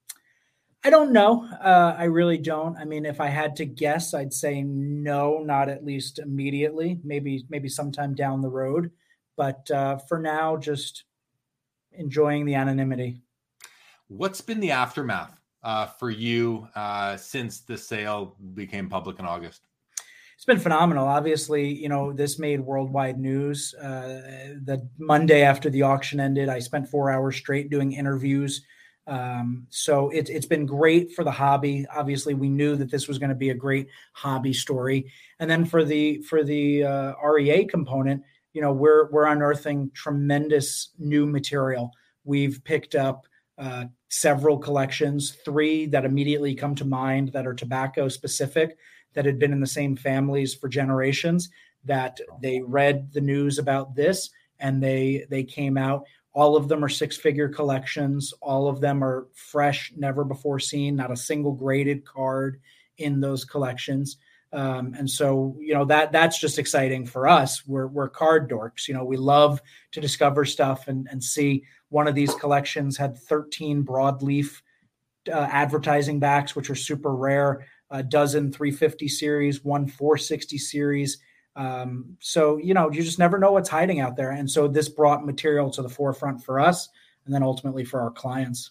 I don't know. Uh, I really don't. I mean, if I had to guess, I'd say no, not at least immediately. Maybe, maybe sometime down the road. But uh, for now, just enjoying the anonymity. What's been the aftermath uh, for you uh, since the sale became public in August? It's been phenomenal. Obviously, you know, this made worldwide news. Uh, the Monday after the auction ended, I spent four hours straight doing interviews. Um, so it, it's been great for the hobby. Obviously, we knew that this was going to be a great hobby story. And then for the for the uh, R E A component, you know, we're we're unearthing tremendous new material. We've picked up uh, several collections, three that immediately come to mind that are tobacco specific, that had been in the same families for generations, that they read the news about this and they they came out. All of them are six-figure collections. All of them are fresh, never before seen, not a single graded card in those collections. Um, and so, you know, that that's just exciting for us. We're we're card dorks. You know, we love to discover stuff and, and see one of these collections had thirteen broadleaf uh, advertising backs, which are super rare, a dozen three fifty series, one four sixty series. Um, so, you know, you just never know what's hiding out there. And so this brought material to the forefront for us and then ultimately for our clients.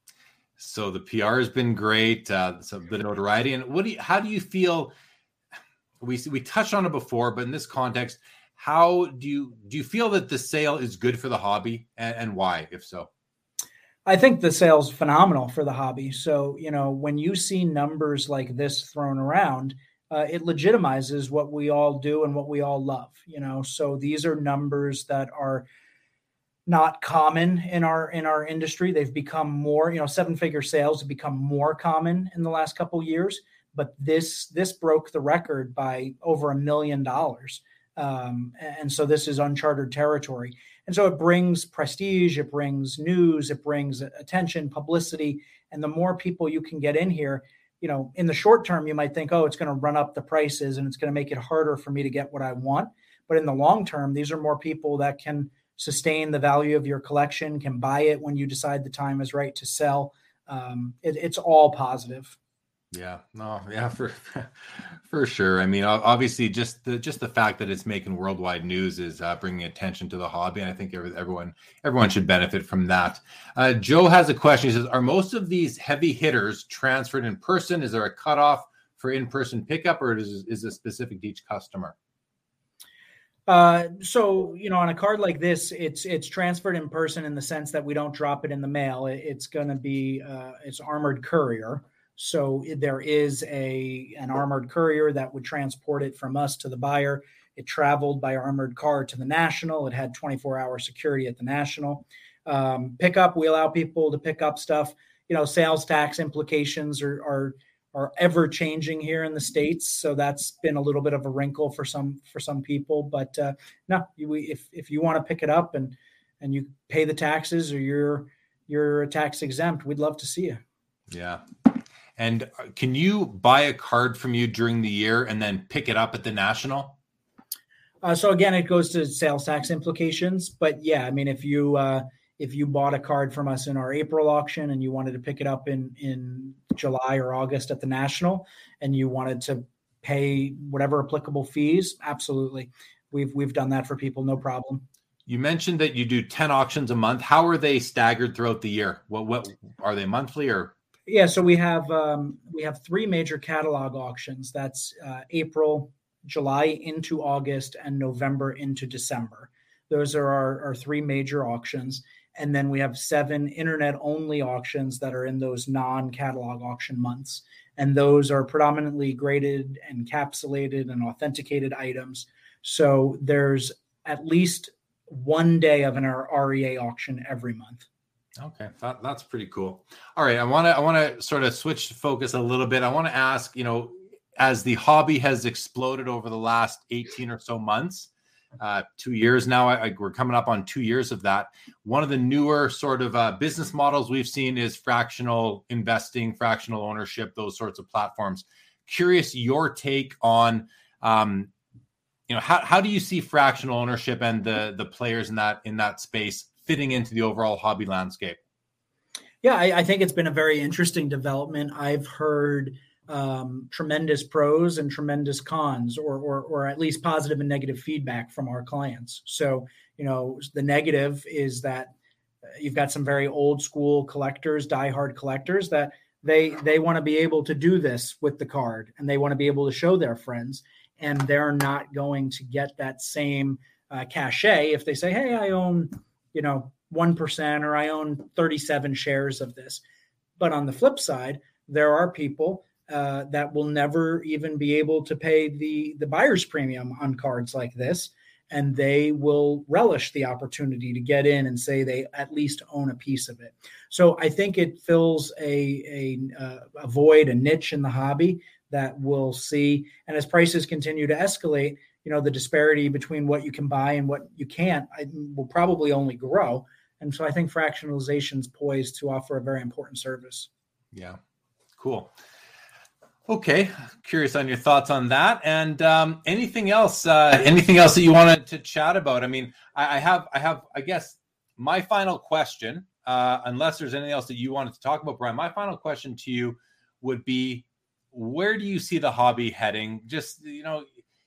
So the P R has been great. Uh, so the notoriety. And what do you, how do you feel? We, we touched on it before, but in this context, how do you, do you feel that the sale is good for the hobby and, and why, if so? I think the sale's phenomenal for the hobby. So, you know, when you see numbers like this thrown around, Uh, it legitimizes what we all do and what we all love, you know. So these are numbers that are not common in our in our industry. They've become more, you know, seven-figure sales have become more common in the last couple of years. But this this broke the record by over a million dollars, um, and so this is uncharted territory. And so it brings prestige, it brings news, it brings attention, publicity, and the more people you can get in here. You know, in the short term, you might think, oh, it's going to run up the prices and it's going to make it harder for me to get what I want. But in the long term, these are more people that can sustain the value of your collection, can buy it when you decide the time is right to sell. Um, it, it's all positive. Yeah, no, yeah, for for sure. I mean, obviously, just the just the fact that it's making worldwide news is uh, bringing attention to the hobby, and I think everyone everyone should benefit from that. Uh, Joe has a question. He says, "Are most of these heavy hitters transferred in person? Is there a cutoff for in-person pickup, or is is it specific to each customer?" Uh, so, you know, on a card like this, it's it's transferred in person in the sense that we don't drop it in the mail. It, it's going to be uh, it's armored courier. So there is a an armored courier that would transport it from us to the buyer. It traveled by armored car to the National. It had twenty-four hour security at the National. Um, pickup, we allow people to pick up stuff. You know, sales tax implications are, are, are ever changing here in the States. So that's been a little bit of a wrinkle for some, for some people, but uh, no, you, if, if you want to pick it up and, and you pay the taxes or you're, you're tax exempt, we'd love to see you. Yeah. And can you buy a card from you during the year and then pick it up at the National? Uh, so again, it goes to sales tax implications, but yeah, I mean, if you, uh, if you bought a card from us in our April auction and you wanted to pick it up in, in July or August at the National and you wanted to pay whatever applicable fees, absolutely. We've, we've done that for people. No problem. You mentioned that you do ten auctions a month. How are they staggered throughout the year? What, what are they, monthly or? Yeah. So we have, um, we have three major catalog auctions. That's uh, April, July into August, and November into December. Those are our, our three major auctions. And then we have seven internet-only auctions that are in those non-catalog auction months. And those are predominantly graded, encapsulated, and authenticated items. So there's at least one day of an R E A auction every month. Okay, that, that's pretty cool. All right, I want to I want to sort of switch focus a little bit. I want to ask, you know, as the hobby has exploded over the last eighteen or so months, uh, two years now, I, I, we're coming up on two years of that. One of the newer sort of uh, business models we've seen is fractional investing, fractional ownership, those sorts of platforms. Curious your take on, um, you know, how how do you see fractional ownership and the the players in that in that space fitting into the overall hobby landscape? Yeah, I, I think it's been a very interesting development. I've heard um, tremendous pros and tremendous cons, or, or or at least positive and negative feedback from our clients. So, you know, the negative is that you've got some very old school collectors, diehard collectors, that they they want to be able to do this with the card and they want to be able to show their friends, and they're not going to get that same uh, cachet if they say, hey, I own, you know, one percent or I own thirty-seven shares of this. But on the flip side, there are people uh, that will never even be able to pay the, the buyer's premium on cards like this. And they will relish the opportunity to get in and say they at least own a piece of it. So I think it fills a, a, uh, a void, a niche in the hobby that we'll see. And as prices continue to escalate, you know, the disparity between what you can buy and what you can't I, will probably only grow. And so I think fractionalization is poised to offer a very important service. Yeah, cool. Okay, curious on your thoughts on that, and um, anything else? Uh, anything else that you wanted to chat about? I mean, I, I have, I have, I guess my final question, uh, unless there's anything else that you wanted to talk about, Brian. My final question to you would be: where do you see the hobby heading? Just, you know,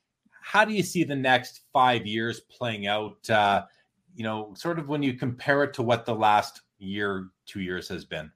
how do you see the next five years playing out? Uh, you know, sort of when you compare it to what the last year, two years has been.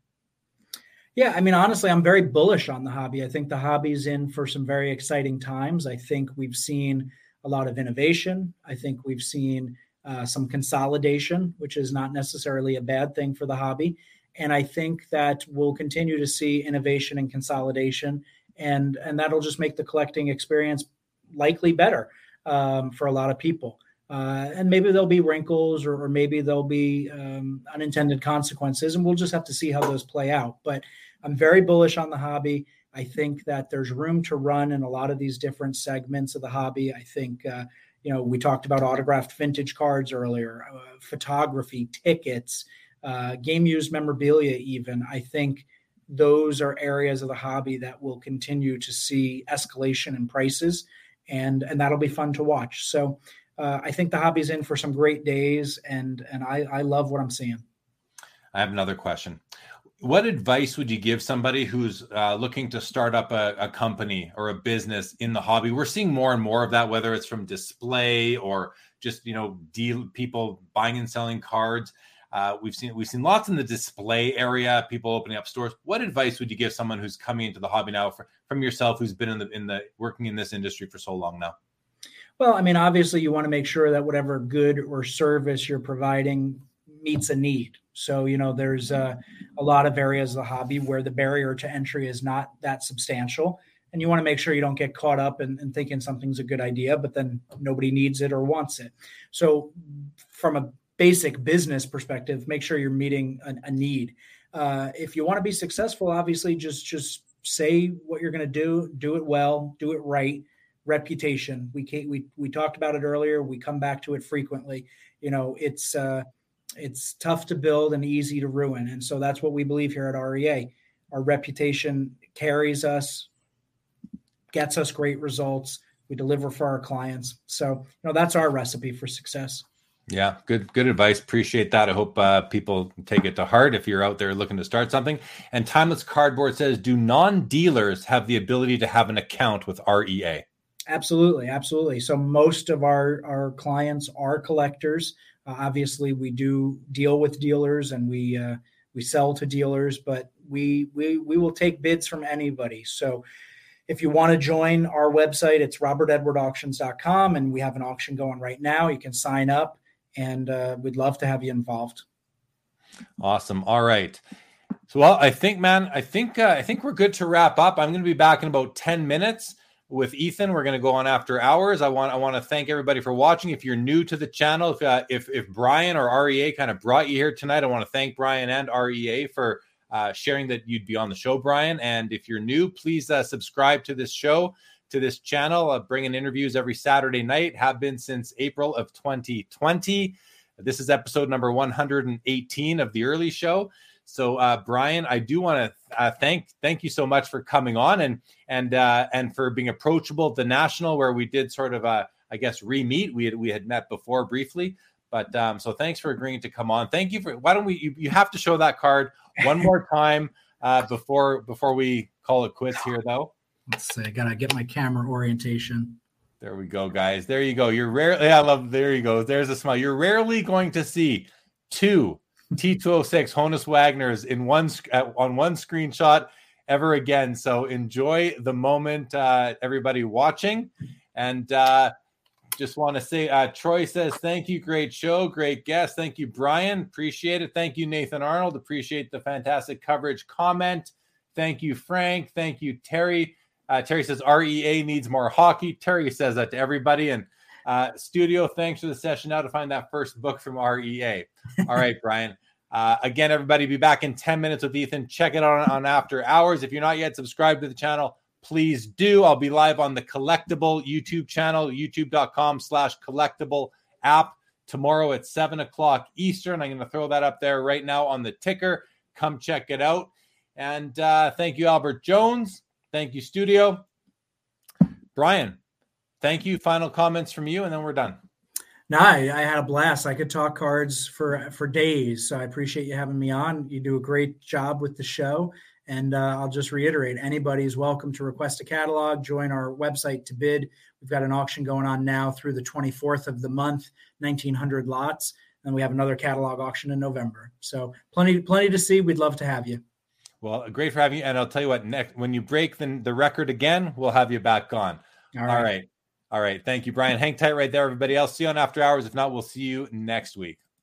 Yeah, I mean, honestly, I'm very bullish on the hobby. I think the hobby's in for some very exciting times. I think we've seen a lot of innovation. I think we've seen uh, some consolidation, which is not necessarily a bad thing for the hobby. And I think that we'll continue to see innovation and consolidation, and, and that'll just make the collecting experience likely better um, for a lot of people. Uh, and maybe there'll be wrinkles or, or maybe there'll be um, unintended consequences, and we'll just have to see how those play out. But I'm very bullish on the hobby. I think that there's room to run in a lot of these different segments of the hobby. I think, uh, you know, we talked about autographed vintage cards earlier, uh, photography, tickets, uh, game used memorabilia even. I think those are areas of the hobby that will continue to see escalation in prices, and, and that'll be fun to watch. So Uh, I think the hobby's in for some great days, and and I, I love what I'm seeing. I have another question. What advice would you give somebody who's uh, looking to start up a, a company or a business in the hobby? We're seeing more and more of that, whether it's from display or just, you know, deal people buying and selling cards. Uh, we've seen we've seen lots in the display area, people opening up stores. What advice would you give someone who's coming into the hobby now, for, from yourself, who's been in the in the working in this industry for so long now? Well, I mean, obviously you want to make sure that whatever good or service you're providing meets a need. So, you know, there's uh, a lot of areas of the hobby where the barrier to entry is not that substantial. and you want to make sure you don't get caught up in, in thinking something's a good idea, but then nobody needs it or wants it. So from a basic business perspective, make sure you're meeting a, a need. Uh, if you want to be successful, obviously just, just say what you're going to do, do it well, do it right. Reputation. We can't, we, we talked about it earlier. We come back to it frequently. You know, it's, uh, it's tough to build and easy to ruin. And so that's what we believe here at R E A. Our reputation carries us, gets us great results. We deliver for our clients. So, you know, that's our recipe for success. Yeah, good, good advice. Appreciate that. I hope uh, people take it to heart if you're out there looking to start something. And Timeless Cardboard says, do non-dealers have the ability to have an account with R E A? Absolutely. Absolutely. So most of our, our clients are collectors. Uh, obviously we do deal with dealers and we, uh, we sell to dealers, but we, we, we will take bids from anybody. So if you want to join our website, it's robert edward auctions dot com, and we have an auction going right now. You can sign up, and uh, we'd love to have you involved. Awesome. All right. So, well, I think, man, I think, uh, I think we're good to wrap up. I'm going to be back in about ten minutes with Ethan. We're going to go on after hours. I want, I want to thank everybody for watching. If you're new to the channel, if, uh, if, if Brian or R E A kind of brought you here tonight, I want to thank Brian and R E A for uh, sharing that you'd be on the show, Brian. And if you're new, please uh, subscribe to this show, to this channel. Uh, bringing interviews every Saturday night, have been since April of twenty twenty. This is episode number one hundred eighteen of the early show. So, uh, Brian, I do want to uh, thank thank you so much for coming on and and uh, and for being approachable at the National, where we did sort of uh, I guess re-meet. We had we had met before briefly, but um, so thanks for agreeing to come on. Thank you for. Why don't we? You, you have to show that card one more time uh, before before we call it quits here, though. Let's see. I gotta get my camera orientation. There we go, guys. There you go. You're rarely. I love. There you go. There's a smile. You're rarely going to see two T two oh six Honus Wagners in one uh, on one screenshot ever again. So enjoy the moment, uh, everybody watching. And uh, just want to say, uh, Troy says, thank you. Great show. Great guest. Thank you, Brian. Appreciate it. Thank you, Nathan Arnold. Appreciate the fantastic coverage. Comment. Thank you, Frank. Thank you, Terry. Uh, Terry says R E A needs more hockey. Terry says that to everybody. And uh, studio, thanks for the session. Now to find that first book from R E A. All right, Brian. Uh, again, everybody, be back in ten minutes with Ethan. Check it out on, on After Hours. If you're not yet subscribed to the channel, please do. I'll be live on the Collectible YouTube channel, youtube.com slash collectible app tomorrow at seven o'clock Eastern. I'm going to throw that up there right now on the ticker. Come check it out. And uh, thank you, Albert Jones. Thank you, studio. Brian, thank you. Final comments from you, and then we're done. No, I, I had a blast. I could talk cards for, for days. So I appreciate you having me on. You do a great job with the show. And uh, I'll just reiterate, anybody is welcome to request a catalog, join our website to bid. We've got an auction going on now through the twenty-fourth of the month, nineteen hundred lots. And we have another catalog auction in November. So plenty, plenty to see. We'd love to have you. Well, great for having you. And I'll tell you what, next, when you break the, the record again, we'll have you back on. All right. All right. All right. Thank you, Brian. Hang tight right there, everybody else. See you on After Hours. If not, we'll see you next week.